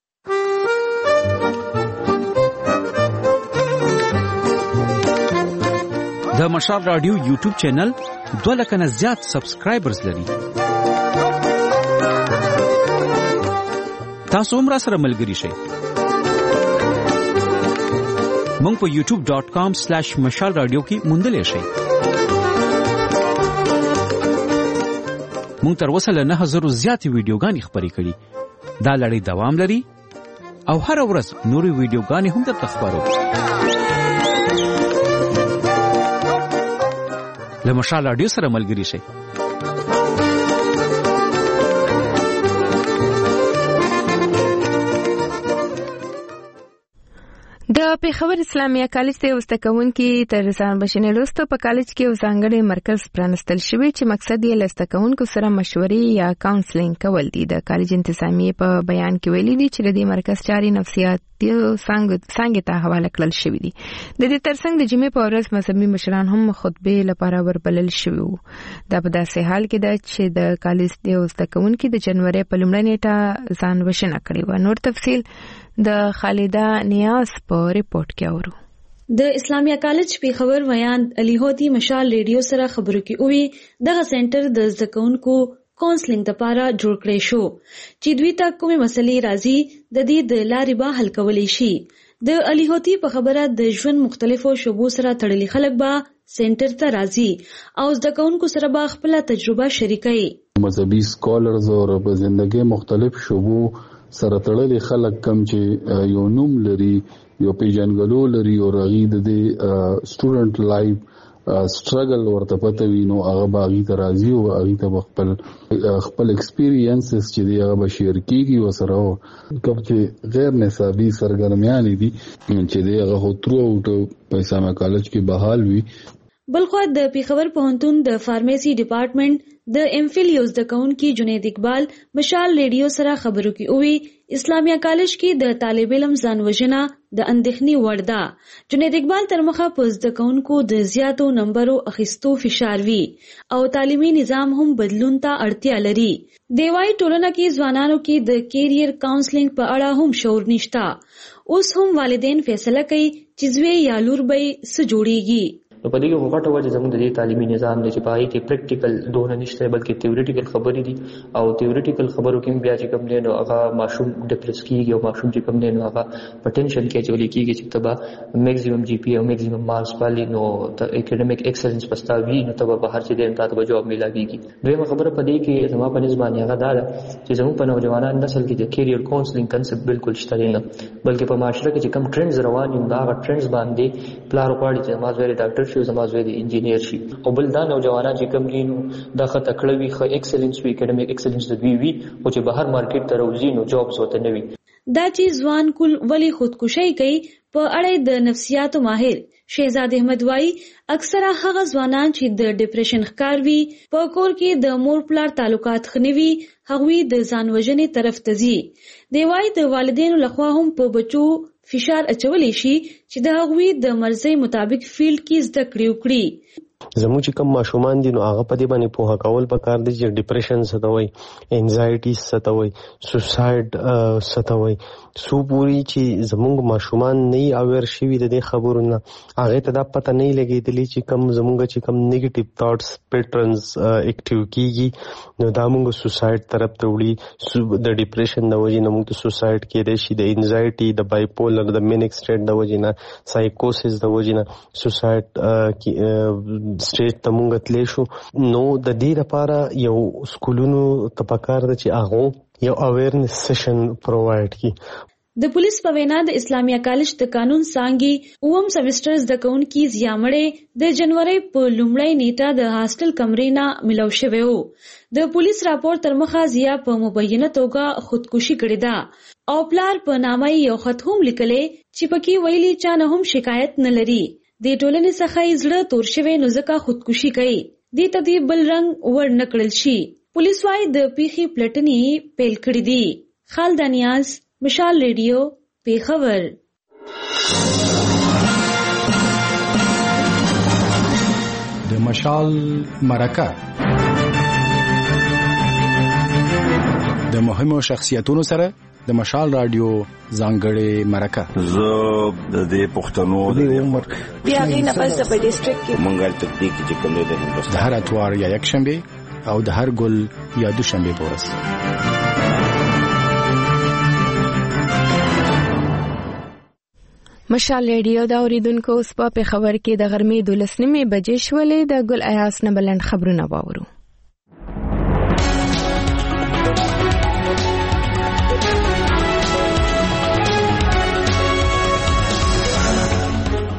د مشال رادیو یوټیوب چینل 2 لک نه زیات سبسکرایبرز لري. تاسو هم را سره ملګری شئ. مونږ په youtube.com/مشال رادیو کې موندلې شئ. مونږ تر اوسه له 9000 زیاتې ویډیوګانې خپرې کړې. دا لړۍ دوام لري او هر ورځ نورې ویډیوګانې هم درته خپرو. له مشال رادیو سره ملګری شئ. د پیښور اسلامیه کالج د وستکونکو تر ځان بشنه لوستو په کالج کې وسانګړي مرکز پرانستل شوی چې مقصد یې لستکونکو سره مشورې یا کاونسلینګ کول دي. د کالج انتظامیه په بیان کې ویلي دي چې د مرکز چاري نفسیاتي څنګه ته حواله کړل شوی دي. د دې ترڅنګ د جمعې په ورځ مذهبي مشران هم خطبه لپاره وربلل شوی وو. دا په داسې حال کې ده چې د کالج د وستکونکو د جنوري په لومړۍ نیټه ځان بشنه کړی و. نور تفصیل د خالده نیاز په ریپورت کې اورو. د اسلامیه کالج پیښور ویان علي هوتی مشال ریډیو سره خبرو کې وی دغه سنټر د زکونکو کونسلینګ لپاره جوړ کړی شو چې دوی ته کومه مسلې راځي د دې د لارې به حل کولای شي. د علي هوتی په خبره د ژوند مختلفو شوبو سره تړلي خلک به سنټر ته راځي او زکونکو سره به خپل تجربه شریکي. مذهبي سکالرز او په ژوندۍ مختلف شوبو سره تړلي خلک کم چې یو نوم لري یو پیژنګلو لري او رغي د سټوډنټ لایف سټرګل ورته پته وي نو هغه باغی ترازی او هغه ته خپل ایکسپیرینسز چې دی هغه شیر کیږي وسره کوم چې غیر نصابی سرګرمیان دي چې دی هغه ترو اوټ په اسلامي کالج کې بحال وي. بلخو د پیښور پوهنتون د فارمیسي ډپارټمنټ د امفیل یوز د کونکي جنید اقبال مشال ریډیو سره خبرو کې وی اسلامیه کالج کې د طالب علم ځان وژنه د اندېښنې وړ ده. جنید اقبال تر مخه په زده کوونکو د زیاتو نمبرو اخیستو فشار وی او تعلیمي نظام هم بدلون ته اړتیا لري. د وای ټولنه کې ځوانانو کې د کیریئر کاونسلینګ په اړه هم شعور نشته. اوس هم والدین فیصله کوي چې زوی یا لور به څه جوړیږي. نو په دې کې غوټه وجه زموږ د دې تعلیمي نظام دی چې پای کې پریکټیکل دونه نشته بلکې تیوریټیکل خبرې دي او تیوریټیکل خبرو کې بیا چې کوم نه نو هغه ماشوم ډیپریس کیږي او ماشوم چې کوم نه نو هغه پټنشن کې چولې کیږي چې تبا میکسیمم جی پی او میکسیمم مارکس پالي نو د اکیډمیک ایکسلنس پستاوی نو تبا بهر چې دین ته جواب ملاويږي. دویمه خبره په دې کې زموږ په نسبت هغه دا چې زموږ په نوجوانان نسل کې د کیریئر کاونسلینګ کنسپټ بالکل شته نه بلکې په معاشره کې چې کوم ټرندز روان دي دا ټرندز باندې پلار غواړي چې مازوي ډاکټر شي زمازوي د انجینیر شي او بل دا نوجوانان چې کوم دي نو دا خطه کړوي خو ایکسلنس وی اکیډمیک ایکسلنس د وی او چې بهر مارکیټ ته راوځي نو جابز وته نه وي. دا چې ځوان کول ولی خودکشي کوي په اړه د نفسیاتو ماهر شهزاد احمد وای اکثره هغه ځوانان چې د ډیپریشن ښکار وي په کور کې د مور پلار تعلقات خنوي هغوی د ځان وژنې طرف ته ځي. دی وای د والدینو لخوا هم په بچو فشار اچولی شي چې د هغوی د مرزي مطابق فیلډ کې زده کړې وکړي. زموږ چې کوم ماشومان دي نو هغه په دې باندې پوهه کول پکار دي چې ډیپریشن څه ته وایي، انزایټي څه ته وایي، سوسایډ څه ته وایي. سو پوری چې زموږ ماشومان نه اویر شوي د دې خبرو نه هغه ته دا پته نه لګېدلی چې کوم زموږ چې کوم نیگیټیو تھاټس پیټرنز اکټیو کیږي نو دا موږ سوسایډ طرف ته وړي. د ډیپریشن د وجې نه موږ ته سوسایډ کېدای شي، د انزایټي د بایپولر د مینیک سټیټ د وجې نه، سایکوسس د وجې نه سوسایډ سټیټ ته موږ تللی شو. نو د دې لپاره یو سکولونو ته پکار ده چې هغه یو اویرنس سیشن پرووایډ کړي. د پولیس په وینا د اسلامیه کالج د قانون څانګې اوم سیمسټر زده کوونکي زیامړې د جنوري په لومړۍ نیټه د هاسټل کمرې نه ملو شوی وو. د پولیس راپور تر مخه زیا په مبینه توګه خودکشي کړې ده او پلار په نامه یو خط هم لیکلې چې پکې ویلي چا نه هم شکایت نه لري. د ټولنې څخه یې زړه تور شوی نو ځکه خودکشي کوي. دې ته دې بل رنګ ور نه کړل شي. پولیس وايي د پیښې پلټنې پیل کړې دي. خالده نیاز، مشال ریډیو، پیښور. د مشال مرکه د مهمو شخصیتونو سره د مشال رادیو ځانګړې مرکه. زه د دې پښتنو د عمر بیا غي نه پس په ډیسټریکټ کې منګل تکتیک چې کوم د هندوستان د هر اتوار یا یک شنبه او د هر ګل یا دوشنبه په ورځ. مشال ریډیو دا اوریدونکو اوس په خبر کې د غرمې 12 بجې شولې. د ګل ایاس نه بلند خبرونه واورو.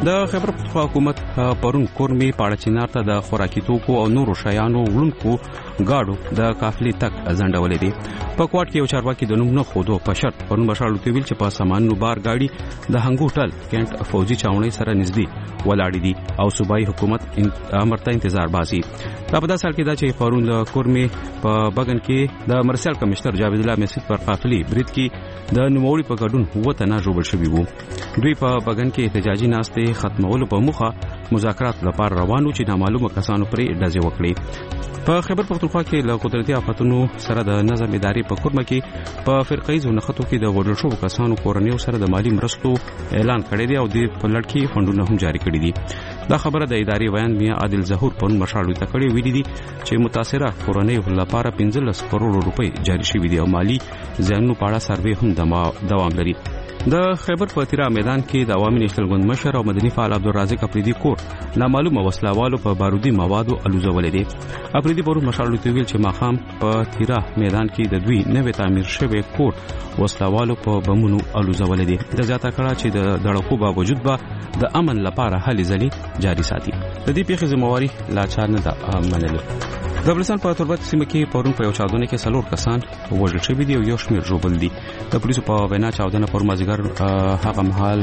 د خیبر پختونخوا حکومت پرون کورمي پاړچینار ته د خوراکي توکو او نورو شیانو وړونکو گاډو د قافلې تک ځنډولې دي. په کوټ کې یو چارواکي د نوم نه خودو په شرط پرون بشاړو ته ویل چې په سامانونو بار گاډي د هنګوټل کینټ فوجي چاونۍ سره نږدې ولاړې دي او صوبایي حکومت امر ته انتظار باسي. دا په داسې حال کې دا چې پرون د کورمي په بغن کې د مرسل کمشنر جاوید الله مسعود پر قافلې برید کې د نوموړي په ګډون وته نه جوړ شوی وو. دوی په بغن کې احتجاجي ناستې ختمولو په موخه مذاکرات لپاره روانو چې نامعلومه کسانو پرې ډزې وکړي. په خیبر پختونخوا کې له قدرتي آفتونو سره د نظم ادارې په کورمه کې په فرقیزو نخښتو کې د وډل شو کسانو کورنیو سره د مالی مرستو اعلان کړی دی او د پلړکی فندونه هم جاری کړی دي. دا خبره د ادارې ویان میا عادل ظهور په مشاړو ته کړی ویلي دي چې متاثره کورنیو لپاره 15 کروڑ روپۍ جاری شوي دي او مالی زیانونو په اړه سروې هم دوام لري. د خیبر په تیرا میدان کې د عوامي نېشنل ګوند مشر او مدني فعال عبدالرازق افریدي کور نامعلومه وسلوالو په بارودي موادو الوزولې دي. افریدي پرون مشاړو ته ویل چې ماخام په تیرا میدان کې د دوی نوې تعمیر شوی کور وسلوالو په بمونو الوزولې دي. د زیاته کړه چې د دړکو باوجود به د امن لپاره هلې ځلې جاری ساتي. د دې پیښې ذمہواری لا چا نه ده منلې. د بلوچستان په توربت سیمه کې پرون په یو چاودنه کې 4 کسان وژل شوي دي او یو شمېر ژوبل دي. د پولیسو په وینا چاودنه پر مازیګر هغه مهال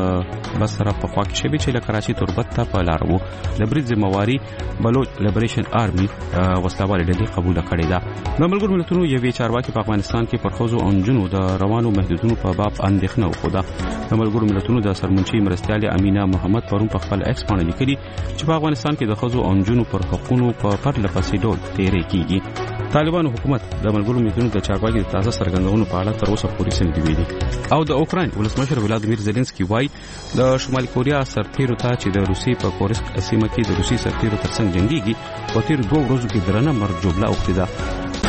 د بس طرف په خوا کې شوی چې له کراچي توربت ته په لار وو. د برید ذمہواری بلوچ لیبریشن آرمي وسلوال ډلې قبول کړې ده. د ملګرو ملتونو یوې چارواکي په افغانستان کې پر خوځو انجونو د روانو محدودونو په باب اندېښنه وکړه. د ملګرو ملتونو د سرمنشي مرستيال امینه محمد پرون په خپل ایکس باندې لیکلي چې په افغانستان کې د خوځو انجونو پر حقوقو په پرله پسې ډول تیرې کیږي. طالبانو حکومت د ملګرو ملتونو د چارواکي د تازه څرګندونو په اړه تر اوسه پورې څه نه ویلي. او د اوکراین ولسمشر ولادیمیر زيلنسکي وایي د شمالي کوریا سرتیرو ته چې د روسي په کورسک سیمه کې د روسي سرتیرو ترڅنګ جنگيږي په تیر 2 ورځو کې درنه مرګ جوړه اوختي ده.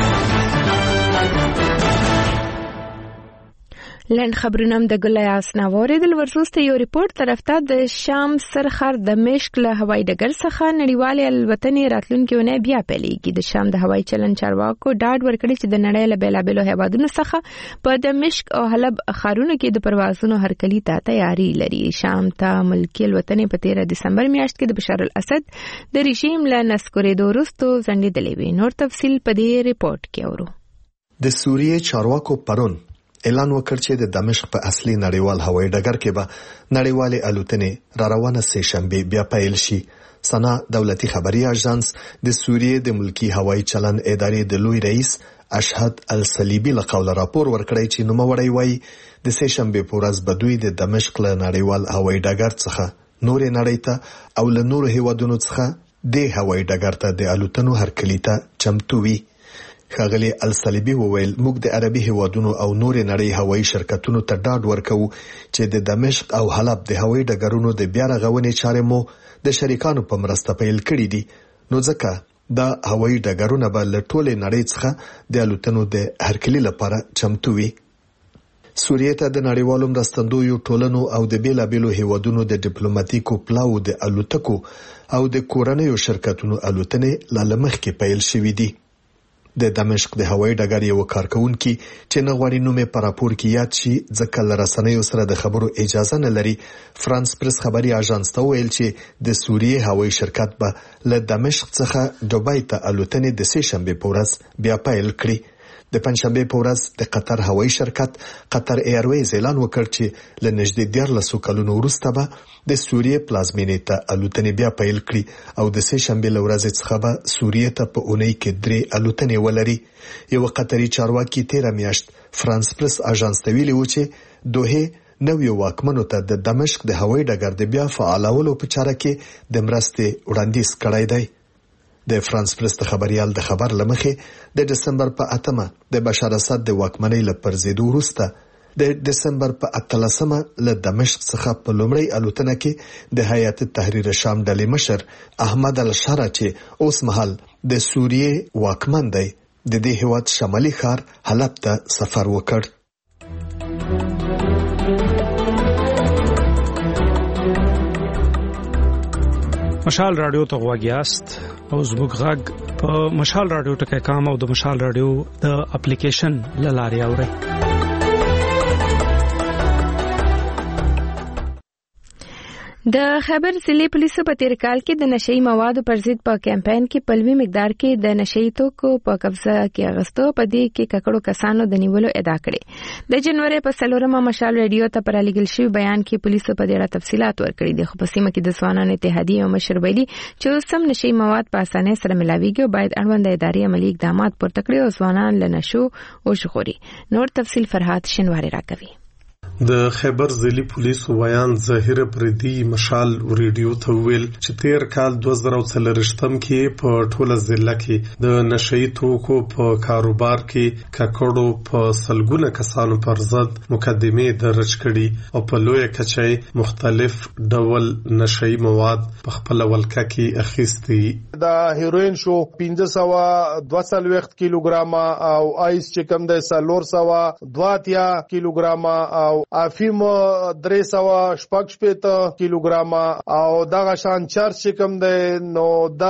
لند خبرونم د ګلایاس ناووري د ورسوسته یو ریپورت طرفته د شام سرخر د مشک له هوایي ډګر څخه نړیوالې الوتنې راتلونکي ونه بیا پیلېږي. د شام د هوایي چلن چارواکو ډاډ ورکړي چې د نړۍ له بیلابېلو هیوادونو څخه په د مشک او حلب ښارونو کې د پروازونو هرکلي ته تیاری لري. شام ته ملکي الوتنې په 13 دسمبر میاشت کې د بشار الاسد د رژیم له نسکورېدو وروسته ځنډېدلې وې. نور تفصیل په دې ریپورت کې اورو. د سوریې چارواکو پرون اعلان وکړ چې د دمشق په اصلي نړیوال هوایي ډګر کې به نړیوالې الوتنې را روانه سه شنبه بیا پیل شي. سنا دولتي خبري اژانس د سوریې د ملکی هوایي چلن ادارې د لوی رئیس اشهد الصلیبي له قوله راپور ورکړی چې نوموړی وایي د سه شنبه په ورځ به دوی د دمشق له نړیوال هوایي ډګر څخه نور نړۍ ته او له نور هیوادونو څخه د هوایي ډګر ته د الوتنو هرکلي ته چمتو وي. ښاغلي الصلیبي وویل موږ د عربي هیوادونو او نور نړۍ هوایي شرکتونو ته ډاډ ورکوو چې د دمشق او حلب د هوایي ډګرونو د بیا رغونې چارې مو د شریکانو په مرسته پیل کړې دي. نو ځکه دا هوایي ډګرونه به له ټولې نړۍ څخه د الوتنو د هرکلي لپاره چمتو وي. سوریې ته د نړیوالو مرستندویو ټولنو او د بیلابېلو هیوادونو د ډیپلوماټیکو پلاو د الوتکو او د کورنیو شرکتونو الوتنې لا مخکې پیل شوې دي. د دمشق د هوایي ډګر یو کارکونکي چې نه غواړي نوم په راپور کې یاد شي ځکه له رسنیو سره د خبرو اجازه نه لري فرانس پریس خبري اژانس ته ویل چې د سوریې هوایي شرکت به له دمشق څخه دوبای ته الوتنې د سه شنبه په ورځ بیا پیل کړي. د پنځشنبه په ورځ د قطر هوایي شرکت قطر ایرویز اعلان وکړ چې له نږدې 14 کلونو وروسته به د سوریې پلازمینې ته الوتنې بیا پیل کړي او د سه شنبه له ورځې څخه به سوریې ته په اونۍ کې 3 الوتنې ولري. یو قطري چارواکي 13 میاشت فرانس پریس اژانس ته ویلي و چې دوه نویو واکمنو ته د دمشق د هوایي ډګر د بیا فعالولو په چاره کې د مرستې وړاندیز کړی دی. د فرانس پریس خبريال د خبر لمخې د دسمبر په 8مه د بشار اسد د واکمنۍ لپرزیدو وروسته د دسمبر په 18مه له دمشق څخه په لومړی الوتنه کې د هیئت تحریر شام ډلې مشر احمد الشارع چې اوس مهال د سوریې واکمن دی د دې هیواد شمالي ښار حلب ته سفر وکړ. مشال رادیو ته غواګیاست او زموږ غږ په مشال رادیو ټکي کام او د مشال رادیو د اپلیکیشن لاري اوري. د خیبر ضلع پولیسو په تیر کال کې د نشئی موادو پر ضد په کمپاین کې پلوي مقدار کې د نشئی توکو په قبضه کې اغستو په دې کې ککړو کسانو د نیولو ادعا کړې. د جنوري په 4مه مشال ریډیو ته پر لګل شوی بیان کې پولیسو په ډېر تفصيلات ورکړي دي. خو په سیمه کې د ځوانانو اتحادیې او مشر ویلي چې سم نشئی مواد په اسانۍ سره ملاويږي او باید اړوند اداري عملی اقدامات پورته کړي او ځوانان له نشو وژغوري. نور تفصيل فرحات شنواری راکوي. د خیبر ضلع پولیسو ویان ظاهر پردي مشال ریډیو ته ویل چې تیر کال 2023 کې په ټوله ضلع کې د نشئی توکو په کاروبار کې ککړو په سلګونه کسانو پر ضد مقدمه درج کړي او په لوی کچې مختلف ډول نشئی مواد په خپل ولکه کې اخیستي. د هیروین شو 1522 کیلوګرام او آیس چې کوم د 422 کیلوګرام او افیم 300 کیلوګرام او دغه شان چرچ کم ده نو دا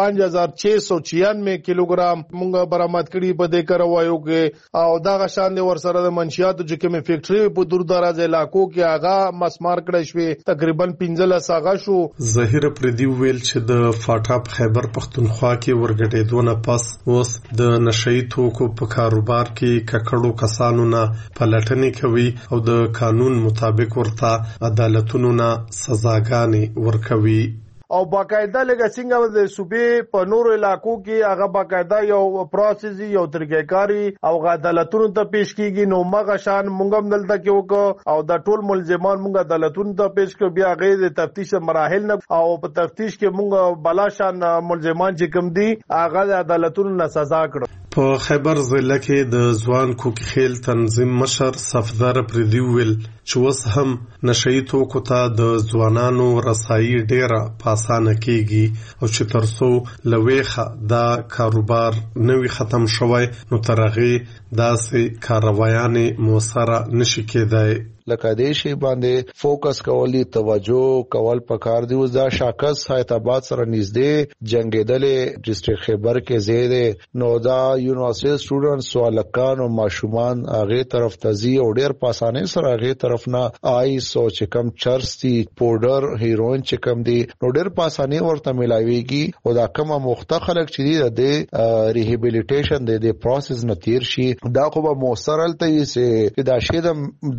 5696 کیلوګرام مونږ برآمد کړي په دې کاروایو کې او دغه شان د ورسره د منشیاتو چې کوم فیکټری په دور دراز علاقو کې هغه مسمار کړی شوی تقریبا 15 هغه شو. ظاهر پردي ویل چې د فاټاپ خیبر پختونخوا کې ورګټېدونه پس اوس د نشئی توکو په کاروبار کې ککړو کسانو نه پلټنې کوي او د قانون مطابق ورته عدالتونو نه سزاګانې ورکوي. او باقاعده لګه څنګه د صوبې په نورو علاقو کې هغه باقاعده یو پروسس یو طریقېکاري او عدالتونو ته پیش کیږي. نو مغه شان مونږ هم دلته کې وکړو او د ټول ملزمان مونږ عدالتونو ته پیش کړ بیا غیر د تفتیش مراحل نه او په تفتیش کې مونږ بلا شان ملزمان چې کوم دي هغه د عدالتونو نه سزا کړ. په خیبر ضلع کې د ځوان کوکخیل تنظیم مشر صفدار پردي ویل چې وس هم نشئی توکو ته د ځوانانو رسایي ډیره پاسانه کیږي او چې ترڅو لويخه دا کاروبار نوي ختم شوی نو ترغه داسې کاروایانه موثره نشي کېدای. لکه دې شی باندې فوکس کولی توجه کول پکار دی. دا شاکس حیدرآباد سره نږدې جنگیدلې ډیسټریکټ خیبر کې زیاده نو دا یونیورسيټي سټوډنټس سوالکان او ماشومان هغه طرف تزي او ډیر پاسانه سره هغه طرف نه آیس او چې کم چرستی پودر هیروین چې کم دی نو ډیر پاسانه ورته ملاويږي او دا کومه مختخلق چې د ریهابیلیټیشن د پروسس نه تیر شي دا خو به موثرلته یې دا شی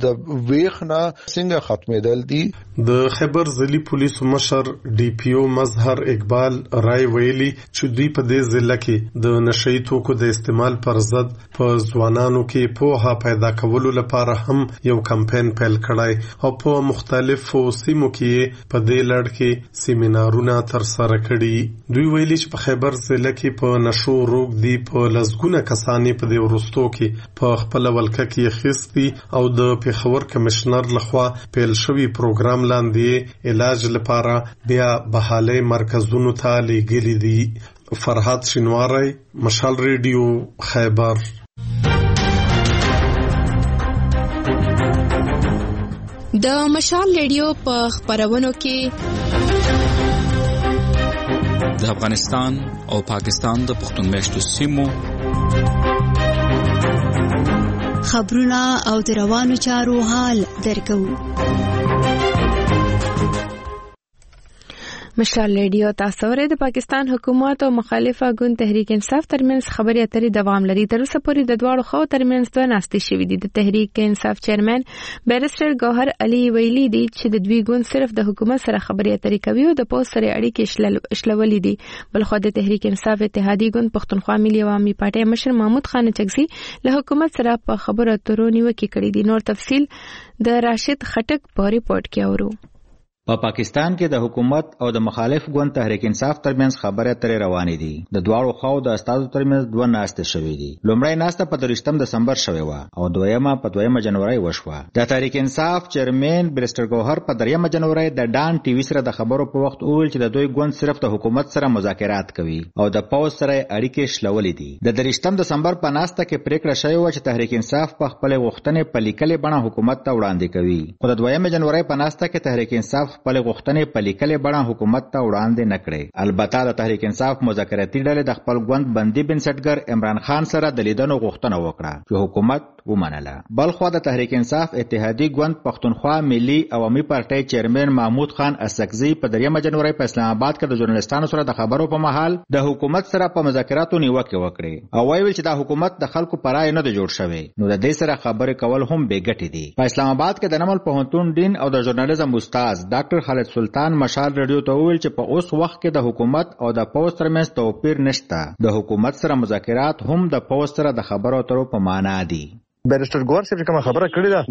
د ویخنا څنګه ختمېدل دي. د خیبر ضلع پولیسو مشر ډي پی او مظهر اقبال رای ویلي چې دوی په دې ضلع کې د نشئی توکو د استعمال پر ضد په ځوانانو کې پوهه پیدا کولو لپاره هم یو کمپاین پیل کړای او په مختلفو سیمو کې په دې لړ کې سیمینارونه ترسره کړي. دوی ویلي چې په خیبر ضلع کې په نشو روغ دي په لزګونه کسانې په دې ورستو کې په خپل ولکه کې خستی او د پیښور کمشنر لخوا پیل شوی پروګرام لاندې علاج لپاره بیا بحالي مرکزونو ته لېږلي دي. فرحات شنواری مشال ریډیو خیبر. د مشال ریډیو په خبرونو کې د افغانستان او پاکستان د پښتون میشتو سیمو خبرونه او د روانو چارو حال درکو. مشال ریډیو تاسو ورته د پاکستان حکومت او مخالفه ګوند تحریک انصاف ترمنځ خبري اترې دوام لري. تر اوسه پورې د دواړو خو ترمنځ دوه ناستې شوې دي. د تحریک انصاف چیرمن بیرسټر ګوهر علي ویلي دي چې د دوی ګوند صرف د حکومت سره خبري اترې کوي او د پوس سره اړیکې شلولې دي. بلخو د تحریک انصاف اتحادیه ګوند پښتونخوا ملي عوامي پارټي مشر محمود خان چغسي له حکومت سره په خبرو اترو نیوکه کړې دي. نور تفصيل د راشد خټک په ریپورت کې اورو. په پاکستان کې د حکومت او د مخالف ګوند تحریک انصاف ترمنځ خبرې اترې روانې دي. د دواړو خواو د استادو ترمنځ دوه ناستې شوې دي. لومړی ناسته په 30 دسمبر شوې و او دویمه په 2 جنوري وشوه. د تحریک انصاف چیرمن بیرسټر ګوهر په 3 جنوري د ډان ټي وي سره د خبرو په وخت وویل چې د دوی ګوند صرف د حکومت سره مذاکرات کوي او د پوز سره اړیکې شلولې دي. د 30 دسمبر په ناسته کې پریکړه شوې و چې تحریک انصاف په خپل غوښتنې په لیکلې بڼه حکومت ته وړاندې کوي. خو د 2 جنوري په ناسته کې تحریک انصاف خپل غوښتنې په لیکلې بڼه حکومت ته وړاندې نه کړې. البته د تحریک انصاف مذاکراتي ډلې د خپل ګوند بندي بنسټګر عمران خان سره د لیدنو غوښتنه وکړه چې حکومت ومنله. بلخوا د تحریک انصاف اتحادی ګوند پښتونخوا ملي عوامي پارټي چیرمن محمود خان اسکزي په 3 جنوري په اسلام آباد کې د ژورنالستانو سره د خبرو په مهال د حکومت سره په مذاکراتو نیوکه وکړه او ویل چې دا حکومت د خلکو پر رائے نه دی جوړ شوی، نو د دې سره خبرې کول هم بې ګټې دي. په اسلام آباد کې د نمل پوهنتون ډین او د ژورنالیزم استاد ډاکټر خالد سلطان مشال رادیو ته وویل چې په اوس وخت کې د حکومت او د پوز ترمنځ توپیر نشته. د حکومت سره مذاکرات هم د پوز سره د خبرو اترو په معنا دي. بیرسټر ګور صاحب کوم خبره کړې ده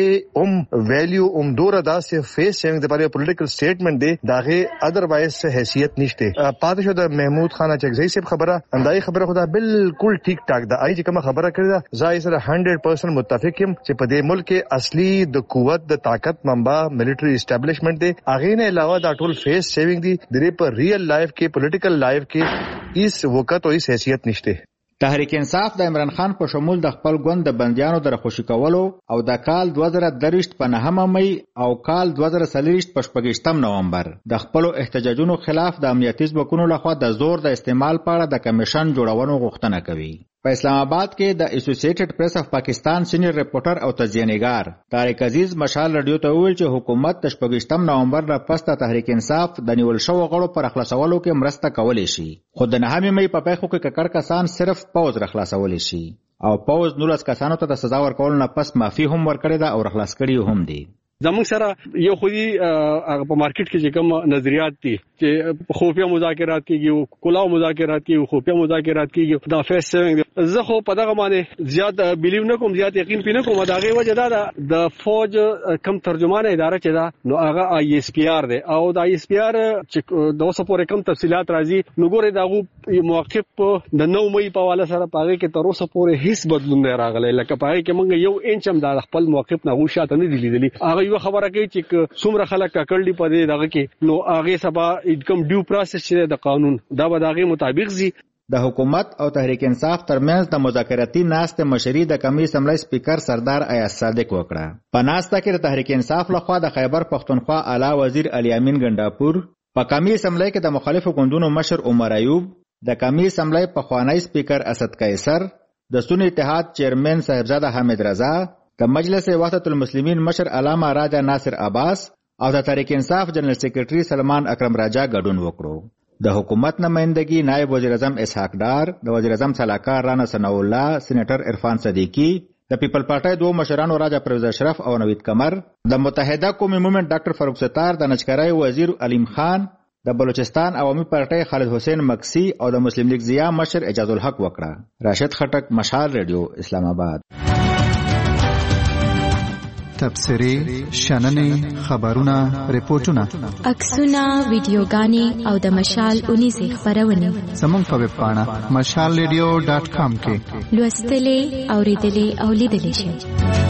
داغه ویلیو دوره داسې فیس سیوینګ د لپاره پولیټیکل سټیټمنټ دی، داغه ادروایز حیثیت نشته. پاتې د محمود خان اچکزئی صاحب خبره اندای خبره خدا بالکل ټیک ټاک ده. آی چې کوم خبره کړې ده زای سره 100% متفق یم چې په دې ملک کې اصلي د قوت د طاقت منبع ملټری اسټابلیشمنت دی. اغه نه علاوه دا ټول فیس سیوینګ دی، د په ریل لایف کې پولیټیکل لایف کې اس وخت او اس حیثیت نشته. تحریک انصاف د عمران خان په شمول د خپل ګوند د بندیانو د خوشی کولو او د کال 2023 په 9 مې او کال 2023 په 18 نومبر د خپل احتجاجونو خلاف د امنیتي ځواکونو لخوا د زور د استعمال په اړه د کمیشن جوړولو غوښتنه کوي. په اسلام آباد کې د اسوسییټډ پریس اف پاکستان سینیئر ریپورټر او تجزیه‌نګار طارق عزیز مشال رادیو ته ویل چې حکومت د 18 نومبر را پس د تحریک انصاف د نیول شو غړو پر خلاصولو کې مرسته کولای شي، خو د 9 مې په پیښو کې ککړ کسان صرف پوز را خلاصول شي او پوز 19 کسانو ته د سزا ورکول نه پس معافي هم ورکړي دا او خلاص کړي هم دي. زموږ سره یو خودي په مارکیټ کې چې کوم نظریات دي چې خفیه مذاکرات کیږي، کلاو مذاکرات کیږي، خفیه مذاکرات کیږي، دا فیس سیوینګ زه خو په دغه باندې زیات بیلیو نه کوم، زیات یقین پینې کوم. دا غي وجه دا د فوج کم ترجمانه اداره چې دا نو هغه آی اس پی آر دی او د آی اس پی آر چې د اوسه پورې کم تفصيلات راځي نو ګوره دا موقف د 9 مې په حواله سره پاره کې تر اوسه پورې هیڅ بدلون نه راغلی، لکه پاره کې مونږ یو انچ هم د خپل موقف نه غوښته نه دی لیدلی. هغه یو خبره کوي چې څومره خلک کړلی په دې دغه کې نو هغه سبا کوم ډیو پروسس چې د قانون دا به دغه مطابق زی. د حکومت او تحریک انصاف ترمنځ د مذاکراتي ناستې مشري د کمی اسمبلی سپیکر سردار ایاز صادق وکړه. په ناسته کې د تحریک انصاف لخوا د خیبر پښتونخوا اعلی وزیر علي امین ګنداپور، په کمی اسمبلی کې د مخالفو ګوندونو مشر عمر ایوب، د کمی اسمبلی پخوانی سپیکر اسد قیصر، د سنی اتحاد چیرمن صاحبزاده حامد رضا، د مجلس وحدت المسلمین مشر علامه راجا ناصر عباس او د تحریک انصاف جنرال سیکریټري سلمان اکرم راجا ګډون وکړو. د حکومت نمائندګي نائب وزیر اعظم اسحاق ډار، د وزیر اعظم سلاکار رانا ثناء الله، سېنیټر عرفان صدیقی، د پیپل پارټي دوه مشرانو راجا پرویز اشرف او نوید قمر، د متحده قومي موومېنټ ډاکټر فاروق ستار، د نجکرۍ وزیر علیم خان، د بلوچستان عوامي پارټي خالد حسین مکسی او د مسلم لیگ ضیا مشر اعجاز الحق وکړه. راشد خټک، مشال ریډیو، اسلام آباد. تبصرې، شننې، خبرونه، ریپورتونه، عکسونه، ویډیوګانې او د مشال اونیزې خبرونه زموږ په ویب پاڼه mashalradio.com کې لوستلې، اوریدلې او لیدلې شئ.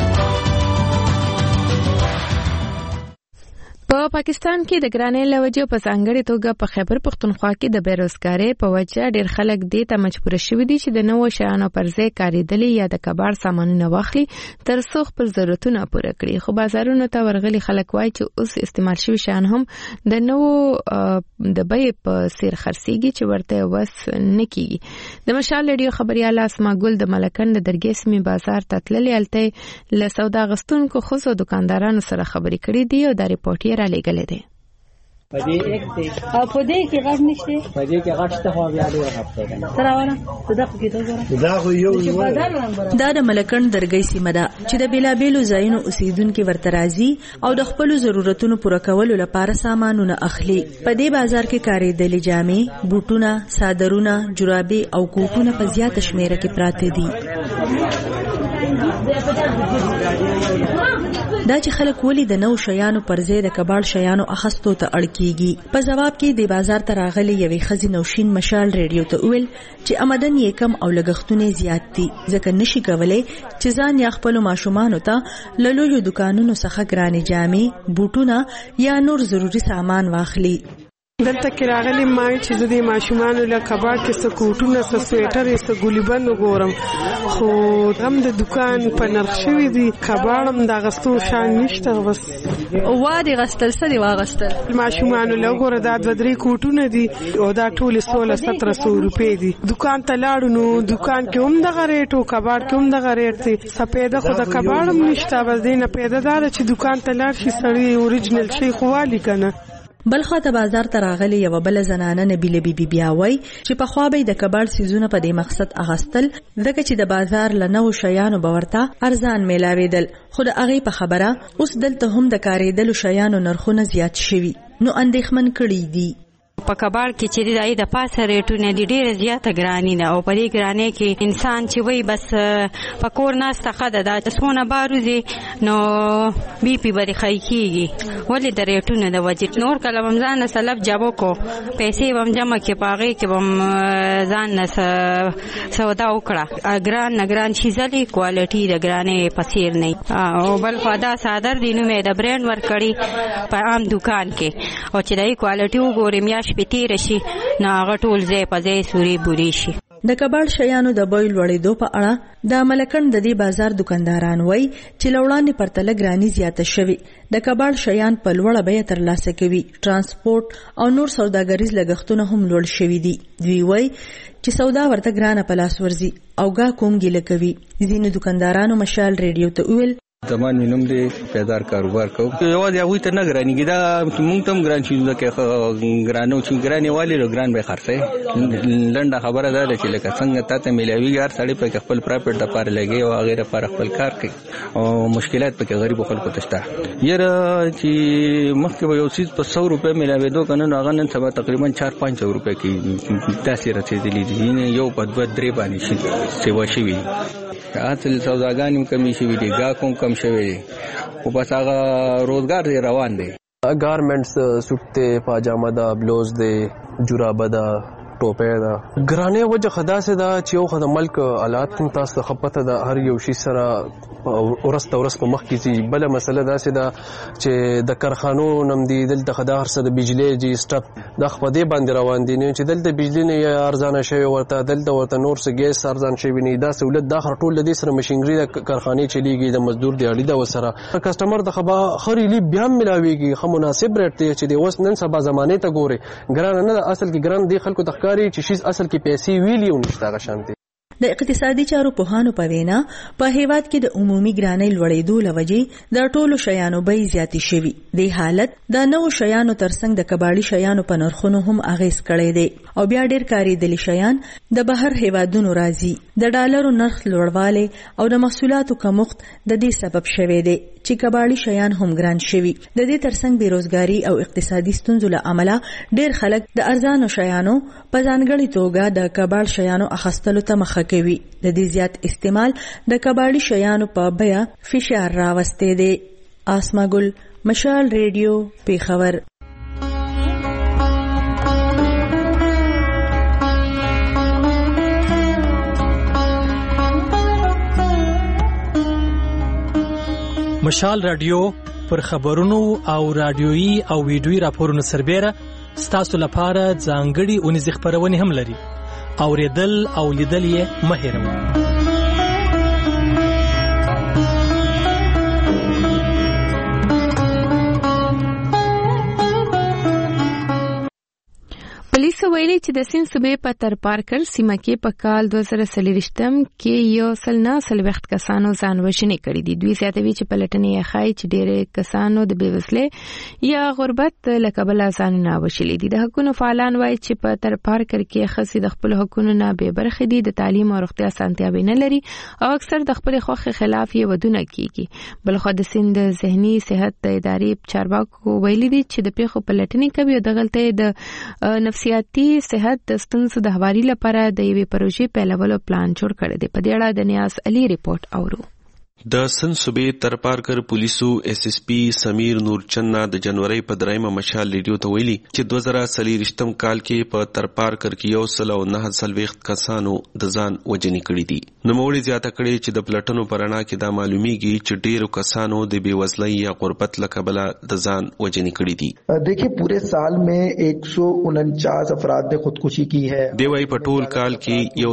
په پاکستان کې د ګرانۍ لوجه په ځانګړي توګه په خیبر پښتونخوا کې د بیروزګارۍ په وجه ډېر خلک دې ته مجبور شوي دي چې د نوو شیانو پر ځای کاریدلي یا د کباړ سامانونه واخلي تر څو خپل ضرورتونه پوره کړي. خو بازارونو ته ورغلي خلک وایي چې اوس استعمال شوي شیان هم د نوو د بیې په څیر خرڅېږي چې ورته وس نه کیږي. د مشال ریډیو خبرياله اسما ګل د ملکن د درګې سیمې بازار ته تللې، هلته له سودا غستونکو ښځو دکاندارانو سره خبرې کړې دي او د ریپورټ یې لګلې ده. پدې یک دې او پدې کې غږ نشته، پدې کې غږ شته خو بیا ډېر هفته کنه تراونه صدق کې ته وره دا خو یو دا د ملکن درګۍ سیمه ده چې د بیلابېلو ځایونو اوسیدونکو ورته راځي او د خپل ضرورتونو پوره کولو لپاره سامانونه اخلي. په دې بازار کې کارېدلې جامې، بوټونه، صادرونه، جرابې او کوټونه په زیاته شمیره کې پراته دي. دا چې خلک ولې د نو شیانو پر ځای د کباړ شیانو اخستو ته اړ کیږي. په جواب کې د بازار ته راغلي یوې ښځې نوشین مشال ریډیو ته وویل چې آمدن یې کم او لګښتونه زیات دي، ځکه نشي کولی چې ځان یا خپلو ماشومانو ته له لویو دوکانونو څخه ګرانې جامې، بوټونه یا نور ضروري سامان واخلي. دلته کې راغلی ما چې د دې ماشومان له کباړ کې څه کوټونه څه سویټر څه ګلیبن وګورم خو هم د دکان په نرخ شوی دی کباړم د غستو شان نشته بس وادي غستل څه دی واغستل ماشومان له وګوره دا د درې کوټونه دي او دا ټول 1600 روپۍ دي دکان ته لاړو نو دکان کې هم د غریټ او کباړ کې هم د غریټ دي سپیده خو د کباړم نشته بس دینه پیدا دار چې دکان ته لاړ شي سړی اوریجنل شي خو والی کنه بلخوا ته بازار ته راغلی یو بل زنانه نبیله بیبي بیاوي چې په خوا به د کباړ سیزونه په دې مقصد اغستل ځکه چې د بازار لنو شیانو باورته ارزان میلاویدل خو د هغه په خبره اوس دلته هم د کاریدلو شیانو نرخونه زیات شوي نو اندېښمن کړي دي په کباړ کې چې دای د پاسه ریټونه دي ډیره زیاته ګرانی ده او په دې ګرانی کې انسان چې وای بس په کور ناسته خده دا څونه باروزي نو بي پي بری خای کیږي ولې د ریټونه د وجه نور کله رمضان سلب جابو کو پیسې بم جمع کې پاغي کې بم ځان نس سودا وکړه ګران شي ځلې کوالټي د ګرانې پسیر نه او بل خدا صادر دینو مې د برند ور کړی په عام دکان کې او چې دای کوالټي وګورم شپتی رشي نو هغه ټول ځای په ځای سوري بوري شي د کباړ شیانو د بیل وړېدو په اړه د ملکند د دې بازار دکانداران وای چې لوړاندې پرتله ګرانی زیاته شوي د کباړ شیان په لوړه بیه ترلاسه کوي ترانسپورت او نور سوداګریز لګښتونه هم لوړ شوي دي دوی وای چې سودا ورته ګرانه په لاس ورځي او گا کوم ګیله کوي ځینې دکاندارانو مشال ریډیو ته ویل زمان وینم دی پیدار کاروبار کو یو دی هغه ته نه ګرانیږي دا مونږ تم ګران شي دا کې ګرانو چې ګرانی والی له ګران به خرڅه لنډه خبره ده چې لکه څنګه ته ملوي ګار سړی په خپل پراپرټ د پاره لګي او غیره پر خپل کار کوي او مشکلات په غریب خلکو ته شته یره چې مخکې یو چیز په 100 روپے ملوي دوه کنه هغه نن سبا تقریبا 4-500 روپے کې تاثیر رسیدلی دي یو په 2-3 باندې شي سیوا شي اصل سوداګانې کمی شي دي گا کوم کم شوی دي او بس هغه روزګار دی روان دی گارمنټس سوټ ته پاجامه دا بلوز دی جورابه دا ټوپه دا ګرانه وجه خدا سه دا چې یو خدای ملک حالات تاسو خپته دا هر یو شي سره ورس په مخ کې بل مسله دا سه دا چې د کارخانو نم دي دلته خدای هر څه د بجلی جی سټاپ د خپدي باندې روان دي نه چې دلته بجلی نه ارزانه شوی ورته دلته نور څه ګیس ارزان شوی نه دا سہولت د اخر ټول د سره ماشينري د کارخانه چلیږي د مزدور دی اړیدا وسره کسٹمر د خبا خريلي بیا ملاويږي خو مناسب ریټ دی چې د وس نن سبا زمانه ته ګوري ګران نه اصل کې ګران دی خلکو تخکاری چې شي اصل کې پیسې ویلی او نشته غشانتي د اقتصادي چارو پوهانو په وینا په هیواد کې د عمومي ګرانۍ لوړېدو لوجې د ټولو شیانو بیې زیاتې شوي د حالت د نوو شیانو ترڅنګ د کباړي شیانو په نرخونو هم اغیز کړی دی او بیا ډېر کاریدلي شیان د بهر هیوادونو راځي د ډالرو نرخ لوړوالی او د محصولاتو کمښت د دې سبب شوی دی چې کباړي شیان هم ګران شوي د دې ترڅنګ بیروزګاری او اقتصادي ستونزو له امله ډېر خلک د ارزانو شیانو په ځانګړي توګه د کباړ شیانو اخیستلو ته مخه کوي د دې زیات استعمال د کباړي شیانو په بیه فشار راوستي دی آسما ګل مشال ریډیو پیښور مشال رادیو پر خبرونو او رادیويي او ویډیويي راپورونو سربېره ستاسو لپاره ځانګړي اونیز خبرونه هم لري اوریدل او لیدل یې مه هېروئ پولیس ویلي چې د سین صوبې په تر پارکل سیمه کې په کال 2023 کې یو سل وخت کسانو ځان وژنې کړې دي دوی زیاتوي چې پلټنې یې ښایي چې ډېر کسانو د بېوزلۍ یا غربت له کبله ځانونه وژلي دي د حقوقو فعالان وایي چې په تر پارکل کې ښځې د خپلو حقوقو نه بې برخې دي د تعلیم او روغتیا اسانتیاوې نه لري او اکثر د خپلې خوښې خلاف یې ودونه کیږي بلخو د سین د ذهني صحت د ادارې چارواکو ویلي دي چې د پیښو پلټنې کوي او دغلته د نفسیاتي صحت د ستونزو د هواري لپاره د یوې پروژې پیلولو پلان جوړ کړی دی په دې اړه د نیاز علي ریپورت اورو د سن صوبې ترپارکر پولیسو SSP سمیر نورچند د جنوري په 3 مشال ریډیو ته ویلي چې 2023 کال کې په ترپارکر کې 109 کسانو د ځان وجنی کړی دي. نو موږ زیاته کړی چې د پلټنو پرانا کې دا معلومیږي چې ډیرو کسانو د بیوزلۍ یا غربت لکبله د ځان وجنی کړی دي. देखिए पूरे साल में 149 अफराद ने खुदकुशी की है. دیوای په ټول کال کې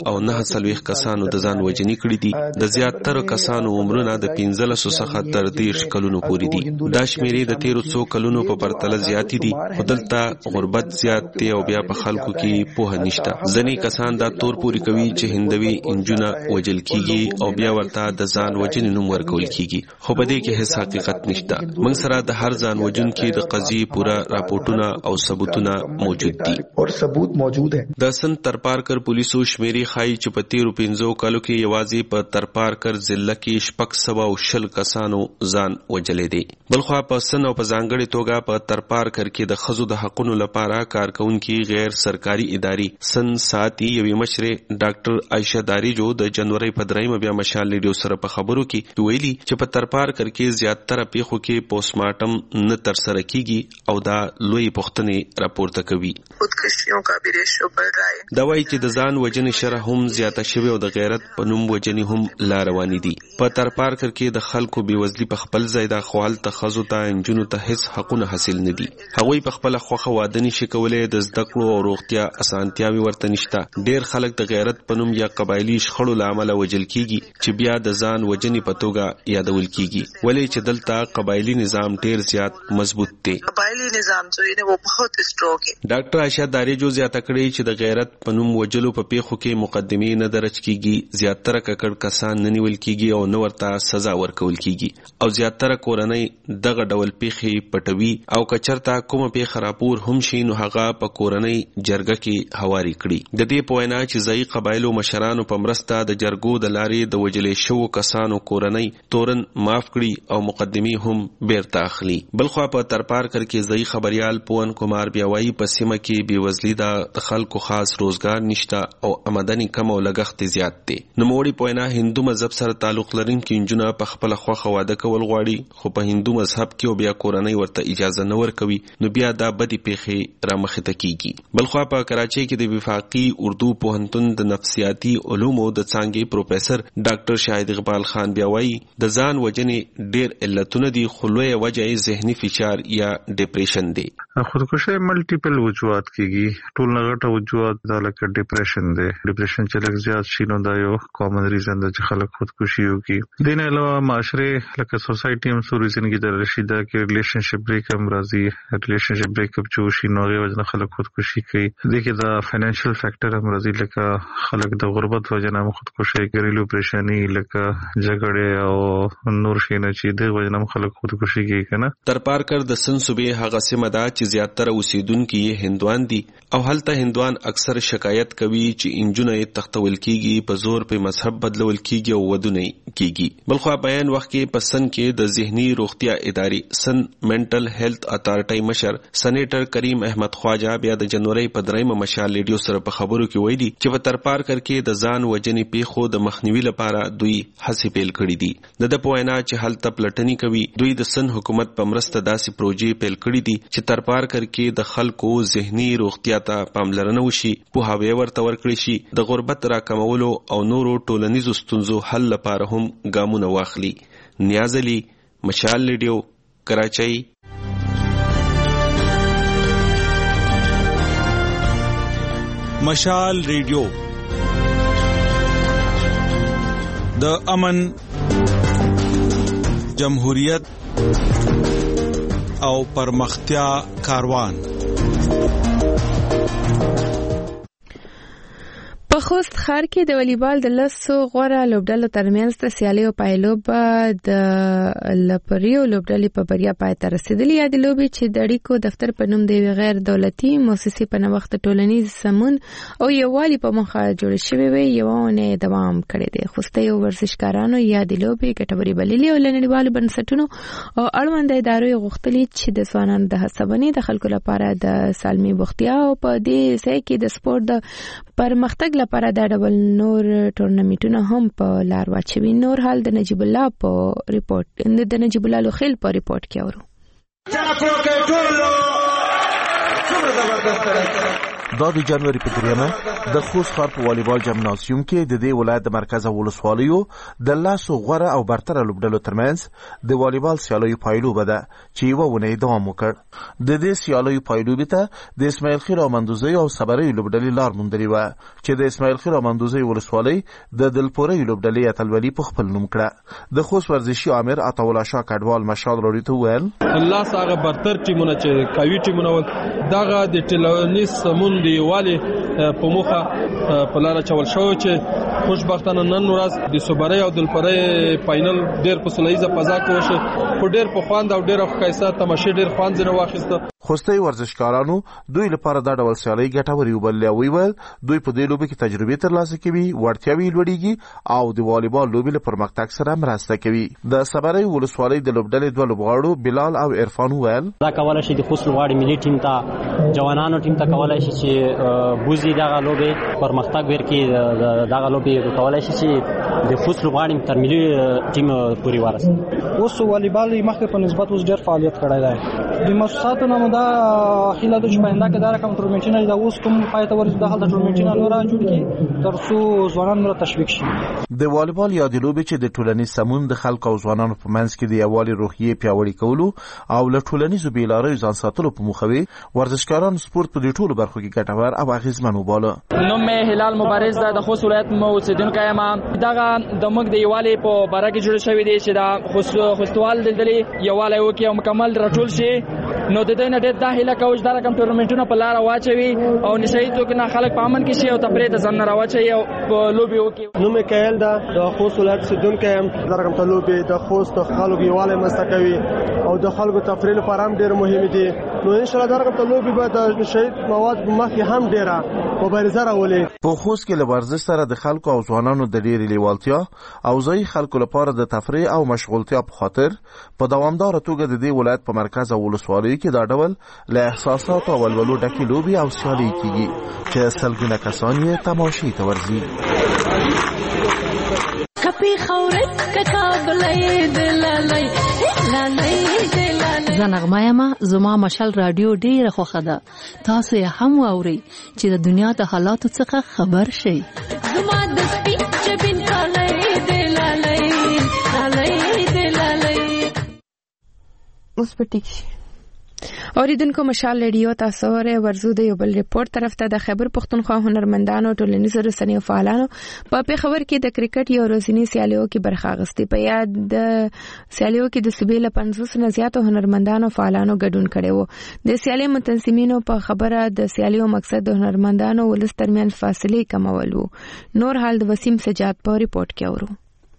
149 کسانو د ځان وجنی کړی دي. د زیاتره کسانو عمرونه د 15 څخه تر 30 کلونو پورې دي. دا شمیرې د 1300 کلونو په پرتله زیات دي. خدلته غربت زیات دی او بیا په خلکو کې پوهه نشته. ځنی کسان دا تور پوری کوي چې هندوی انجونه وجل کیږي او بیا ورته د ځان وجنې نوم ورکول کیږي. خو په دې کې هیڅ حقیقت نشته. موږ سره د هر ځان وجن کې د قضیې پورا راپورټونه او ثبوتونه موجود دي او ثبوت موجود ہے. د سن ترپارکر پولیسو شمیرې خای چې په 13 کالو کې یوازې په ترپارکر ضلع کې 620 کسانو ځان وجلې دي. بلخوا په سن او په ځانګړي توګه په ترپارکر کې د خزو د حقونو لپاره کارکونکو غیر سرکاري ادارې سن ساتي یوې مشر ډاکټر عائشہ داریجو د جنوري په 3 بیا مشال ریډیو سره په خبرو کې ویلي چې په ترپارکر کې زیاتره پیښو کې پوسټمارټم نه تر سره کیږي او دا لوی پوښتنې راپورته کوي. خودکشیوں کا بھی ریشو بڑھ رہا ہے. دا وایي چې د ځان وجنې شرح هم زیاته شوی او د غیرت په نوم وجنې هم لا روانې دي. په ترپارکر کې د خلکو بیوزلی په خپل ځای د خوال تخزو ته انجونو ته هیڅ حقونه حاصل نه دي. هغوی په خپل خوخه واده نشي کولای. د زده کړو او روغتیا اسانتیاوي ورته نشته. ډیر خلک د غیرت په نوم یا قبایلی شخړو لامل وجل کیږي چې بیا د ځان وجنې په توګه یادول کیږي. ولې چې دلته قبایلی نظام ډیر زیات مضبوط دی. قبایلی نظام جو ہے وہ بہت اسټرانګ ہے. ډاکټر عائشہ داریجو زیاته کړی چې د غیرت په نوم وجلو په پیښو کې مقدمې نه درج کیږي. زیاتره ککړ کسان نه نیول کیږي او نو ورته سزا ورکول کیږي او زیاتره کورنۍ دغه ډول پیښې پټوي او کچرتا کومه پیښه راپور هم شي نو هغه په کورنۍ جرګه کې هواري کړي. د دې په وینا چې ځای قبایلو مشرانو په مرسته د جرګو د لارې د وجلې شو کسانو کورنۍ تورن معاف کړي او مقدمې هم بیرته اخلي. بلخوا په ترپارکر کې ځای خبريال پون کومار بیاوي په سیمه کې بیوزلی د خلکو خاص روزګار نشته او آمدنی کم او لګښت زیات دي. نو موړي په وینا هندو مذهب سره تعلق لرونکي انجونه په خپل خوخه واده کول غواړي خو په هندو مذهب کې بیا کورنۍ ورته اجازه نه ورکوي نو بیا دا بدی پیښې را مخه ته کیږي. بلخوا په کراچۍ کې د وفاقي اردو پوهنتون د نفسیاتي علومو د څانګې پروفیسور ډاکټر شاهد اقبال خان بیا وایي د ځان وجنې ډیر علتونه دي خو لوی وجه ذهني فشار یا ډیپریشن دی. خودکشي ملټیپل وجوهات کیږي. ټول نغټه وجوهات دا لکه ډیپریشن دی. ډیپریشن چې لږ زیات شي نو دا یو کامن ریزن دی چې خلک خودکشي وکړي. دین علاوه معاشره لکه سوسایټي هم سو ریزن کې د رشیدا کې ریلیشنشپ بریک هم راځي. ریلیشنشپ بریک اپ جو شي نو غوښنه خلک خودکشي کوي. دغه دا فینانشل فیکٹر هم راځي لکه خلک د غربت وجنه خودکشي ګریلو پریشانی لکه جګړه او نور شي نه چې د وجنه خلک خودکشي کوي کنه. ترپارکر د سن صوبې هغه سیمه ده چې زیاتره اوسیدونکو یې هندوان دي او هلته هندوان اکثر شکایت کوي چې انجونه یې تختول کیږي په زور په مذهب بدلول کیږي او ودونه کیږي. بلخوا بیان وخت کې په سن کې د ذهني روغتیا ادارې سن منټل هیلث اتارټي مشر سېنیټر کریم احمد خواجه بیا د جنوري په 3 مشال ریډیو سره په خبرو کې ویلي چې په ترپارکر کې د ځان وجنې پیښو د مخنیوي لپاره دوی هڅې پیل کړې دي. د پوینا چې هلته پلټنی کوي دوی د سن حکومت په مرسته داسې پروژې پیل کړې دي چې ترپارکر کې د خلکو ذهني روغتیا ته پاملرنه وشي په هوی ورته ورکړي شي د غربت راکمولو او نورو ټولنیزو ستونزو حل لپاره هم ګامونه واخلي. نیاز علي مشال ریډیو کراچۍ. مشال ریډیو د امن جمهوریت او پرمختیا کاروان. په خوست ښار کې د والیبال د لسو غوره لوبډلو ترمنځ د سیالۍ او پایلوب د لپریو لوبډلې په بریا پای ته رسیدلې. یا د لوبې چې د اړیکو دفتر په نوم د غیر دولتي مؤسسې په نوښت ټولنیز سمون او یووالي په موخه جوړ شوی وي یوونه دوام کړی دی. خوسته یو ورزشکارانو یا د لوبې ګټوري بللې او لنډیوالو بنسټونو او اړوند ادارو غوښتلې چې د ځوانانو د هڅونې د خلکو لپاره د سالمي بوختیا او په دې ځای کې د سپورت د پرمختګ لپاره لپاره د ډبل نور ټورنمنټونه هم په لار واچوي. نور حال د نجیب الله په ریپورت د نجیب الله لوخیل په ریپورت کې اورو. دا د جنوري په 3 د خوست ښار په والیبال جمنازیوم کې د دې ولایت د مرکز ولسوالیو د لاسو غوره او برتره لوبډلو ترمنځ د والیبال سیالیو پایلوبه ده چې یوه اونۍ دوام وکړ. د دې سیالیو پایلوبې ته د اسماعیل خیل او مندوزۍ او صبرۍ لوبډلې لار موندلې وه چې د اسماعیل خیل او مندوزۍ ولسوالۍ د دلپورۍ لوبډلې اتلولي په خپل نوم کړه. د خوست ورزشي امیر عطاالله شاه کډوال مشال راډیو ته وویل الله هغه برتر ټیمونه چې قوي ټیمونه دغه د ټولنیز سمون دی والی په مخه په لار چول شو چې خوشبختانه نن ورځ د صبرۍ او دلپورۍ فائنل ډېر په سولهیزه فضا کې وشو، په ډېر په خوند او ډېر ښایسته تماشې ډېر خوند ځنه واخیسته. خوستي ورزشکارانو دوی لپاره دا ډول سیالۍ ګټورې وبللې او ویل دوی په دې لوبه کې تجربې ترلاسه کوي، وړتیاوې لوړېږي او د والیبال لوبې له پرمختګ سره مرسته کوي. د صبرۍ ولسوالۍ د لوبډلې 2 لوبغاړو بلال او عرفان ویل دا کولای شي د خوست لوبغاړي ملي ټیم ته جوانانو ټیم ته کولای شي چې بوزي دغه لوبې پرمختګ ورکړي، دغه لوبې کولای شي چې د خوست لوبغاړي تر ملي ټیم پورې ورسوي. اوس والیبال مخکې په نسبت اوس ډېر فعالیت کړی دی. د مؤسساتو نه دا خیله د چپاینده کې دا رقم ټورنمنټونه دا اوس کوم پای ته ورسېد د ټورنمنټونه نور جوړ کړي تر څو ځوانان نور تشویق شي. د والیبال یا د لوبې چې د ټولنیز سمون د خلکو او ځوانانو په منځ کې د یووالي روحیې پیاوړي کولو او له ټولنیزو بېلاریو ځان ساتلو په موخه وي، ورزشکاران سپورت په دې ټولو برخو کې ګټور او اغېزمن وباله. نوم مې هلال مبارز ده، د خوست ولایت اوسېدونکی یم. دغه د موږ د یووالي په باره کې جوړ شوی دی چې دا خوستوال دلدلې یووالی وکړي او مکمل راټول شي. نو د دې نه ډېر دا هیله کوو چې دا رقم ټورنمنټونه په لاره واچوي او نشهیي توګه نه خلک په امن کې شي او تفریح ته ځان نه راواچوي او لوبې وکړي. نوم مې کایل ده، د خوست ولایت اوسېدونکی یم. دا رقم ته لوبې د خوست د خلکو یووالی مرسته کوي او د خلکو تفریح لپاره هم ډېر مهمې دي. نو انشاءالله دا رقم ته لوبې به د نشهیي مواد په مخکې هم ډېره مبارزه راولي. په خوست کې له ورزش سره د خلکو او ځوانانو د ډېرې لیوالتیا او ځایي خلکو لپاره د تفریح او مشغولتیا په خاطر په دوامداره توګه د دې ولایت په مرکز او ولسوالیو کې دا ډول له احساساتو او ولولو ډکې لوبې او سیالۍ کېږي چې سلګونه کسان یې تماشې ته ورځي. زه نغمه یم، زما مشال رادیو ډیره خوښه ده. تاسو یې هم واورئ چې د دنیا د حالاتو څخه خبر شئ. زما د سپین جبین کالی دی لالی لالی دی لالی. اوس په ټیک شي اوریدونکو مشال ریډیو تاسو ورې ورزو د یو بل ریپورت طرف ته د خیبر پښتونخوا هنرمندانو ټولنیزو رسنیو فعالانو په پیښور کې د کرکټ یو ورځنی سیالیو کې برخه اخیستې. په یاد د سیالیو کې د صوبې له 50 نه زیاتو هنرمندانو فعالانو ګډون کړی و. د سیالي متنظمینو په خبره د سیالیو مقصد د هنرمندانو ولس ترمنځ فاصلې کمول و. نور حال د وسیم سجاد په ریپورت کې اورو.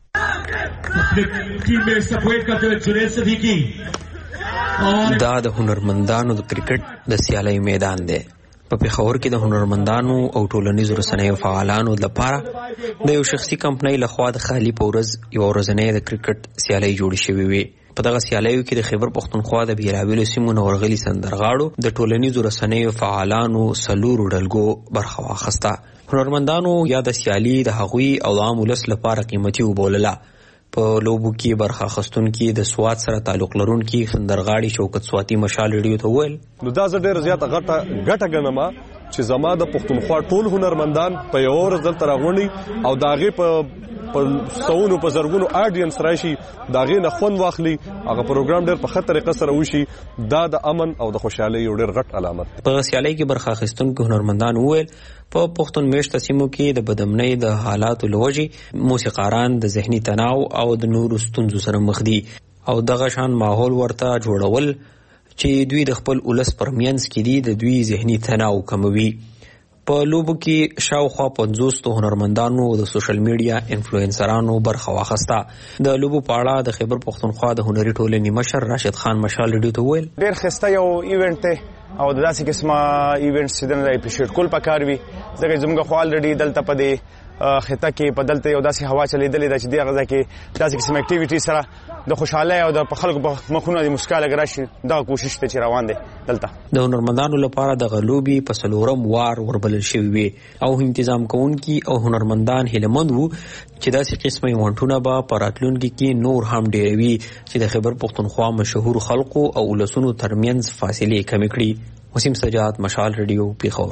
دا د هنرمندانو د کرکټ د سیالۍ میدان دی. په پیښور کې د هنرمندانو او ټولنیزو رسنیو فعالانو لپاره د یو شخصي کمپنۍ لخوا د خالي په ورځ یو ورځنۍ د کرکټ سیالۍ جوړې شوې وې. په دغه سیالیو کې د خیبر پښتونخوا د بیلابیلو سیمو نه ورغلي سندرغاړو د ټولنیزو رسنیو فعالانو څلورو ډلګو برخه واخیسته. هنرمندانو یا د سیالي د هغوی او د عام ولس لپاره قیمتي وبولله. په لوبو کې برخه اخیستونکي د سوات سره تعلق لرونکي سندرغاړي شوکت سواتی مشال ریډیو ته وویل نو دا زه ډېره زیاته ګټه ګڼم چې زما د پښتونخوا ټول هنرمندان په یو ورځ دلته راغونډي او د هغې په سوونو په زرګونو آډینس راشي، د هغې نه خوند واخلي، هغه پروګرام ډېر په ښه طریقه سره وشي. دا د امن او د خوشحالۍ یو ډېر غټ علامت. په سیالۍ کې برخه اخیستونکي هنرمندان وویل په پښتون میشته سیمو کې د بدامنۍ د حالاتو له وجې موسیقاران د ذهني تناو او د نورو ستونزو سره مخ دي او دغه شان ماحول ورته جوړول چې دوی د خپل ولس پر منځ کې دي د دوی ذهني تناو کموي. په لوبو کې شاوخوا 50 هنرمندانو د سوشل میډیا انفلوئنسرانو برخه واخیسته. د لوبو په اړه د خیبر پښتونخوا د هنري ټولنې مشر راشد خان مشال ریډیو ته وویل ډېر ښایسته یو ایونټ دی او د داسې قسمه ایونټس چې دلته اپریشیټ کول پکار وي ځکه زموږ خو الریډي دلته په دې خطه کې په دلته یو داسې هوا چلیدلې ده چې دغه ځای کې داسې قسم اکټیویټي سره د خوشحالۍ او د خلکو په مخونو د مسکا لګ راشي دغه کوشش ته چې روان دی دلته. د هنرمندانو لپاره د غلوبي په څلورم وار وربلل شوی وي او تنظیم کوونکي او هنرمندان هیلمند وو چې داسې قسمه ایونټونه به په راتلونکي کې نور هم ډیروي چې د خیبر پښتونخوا مشهور خلکو او ولسونو ترمنځ فاصلې کمې کړي. وسیم سجاد، مشال ریډیو، پیښور.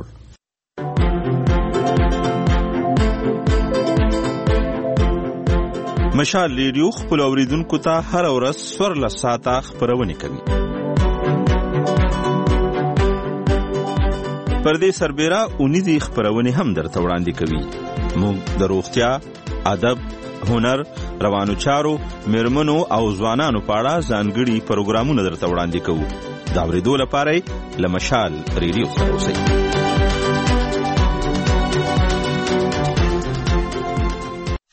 مشال ریډیو خپل اوریدونکو ته هر ورځ 14 ساعته خبرونه کوي. پر دې سربېره اونیزي خبرونه هم درته وړاندې کوي. موږ د روغتیا، ادب، هنر، روانو چارو، میرمنو او ځوانانو په اړه ځانګړي پروګرامونه درته وړاندې کوو. دا اورېدو لپاره له مشال ریډیو سره اوسئ.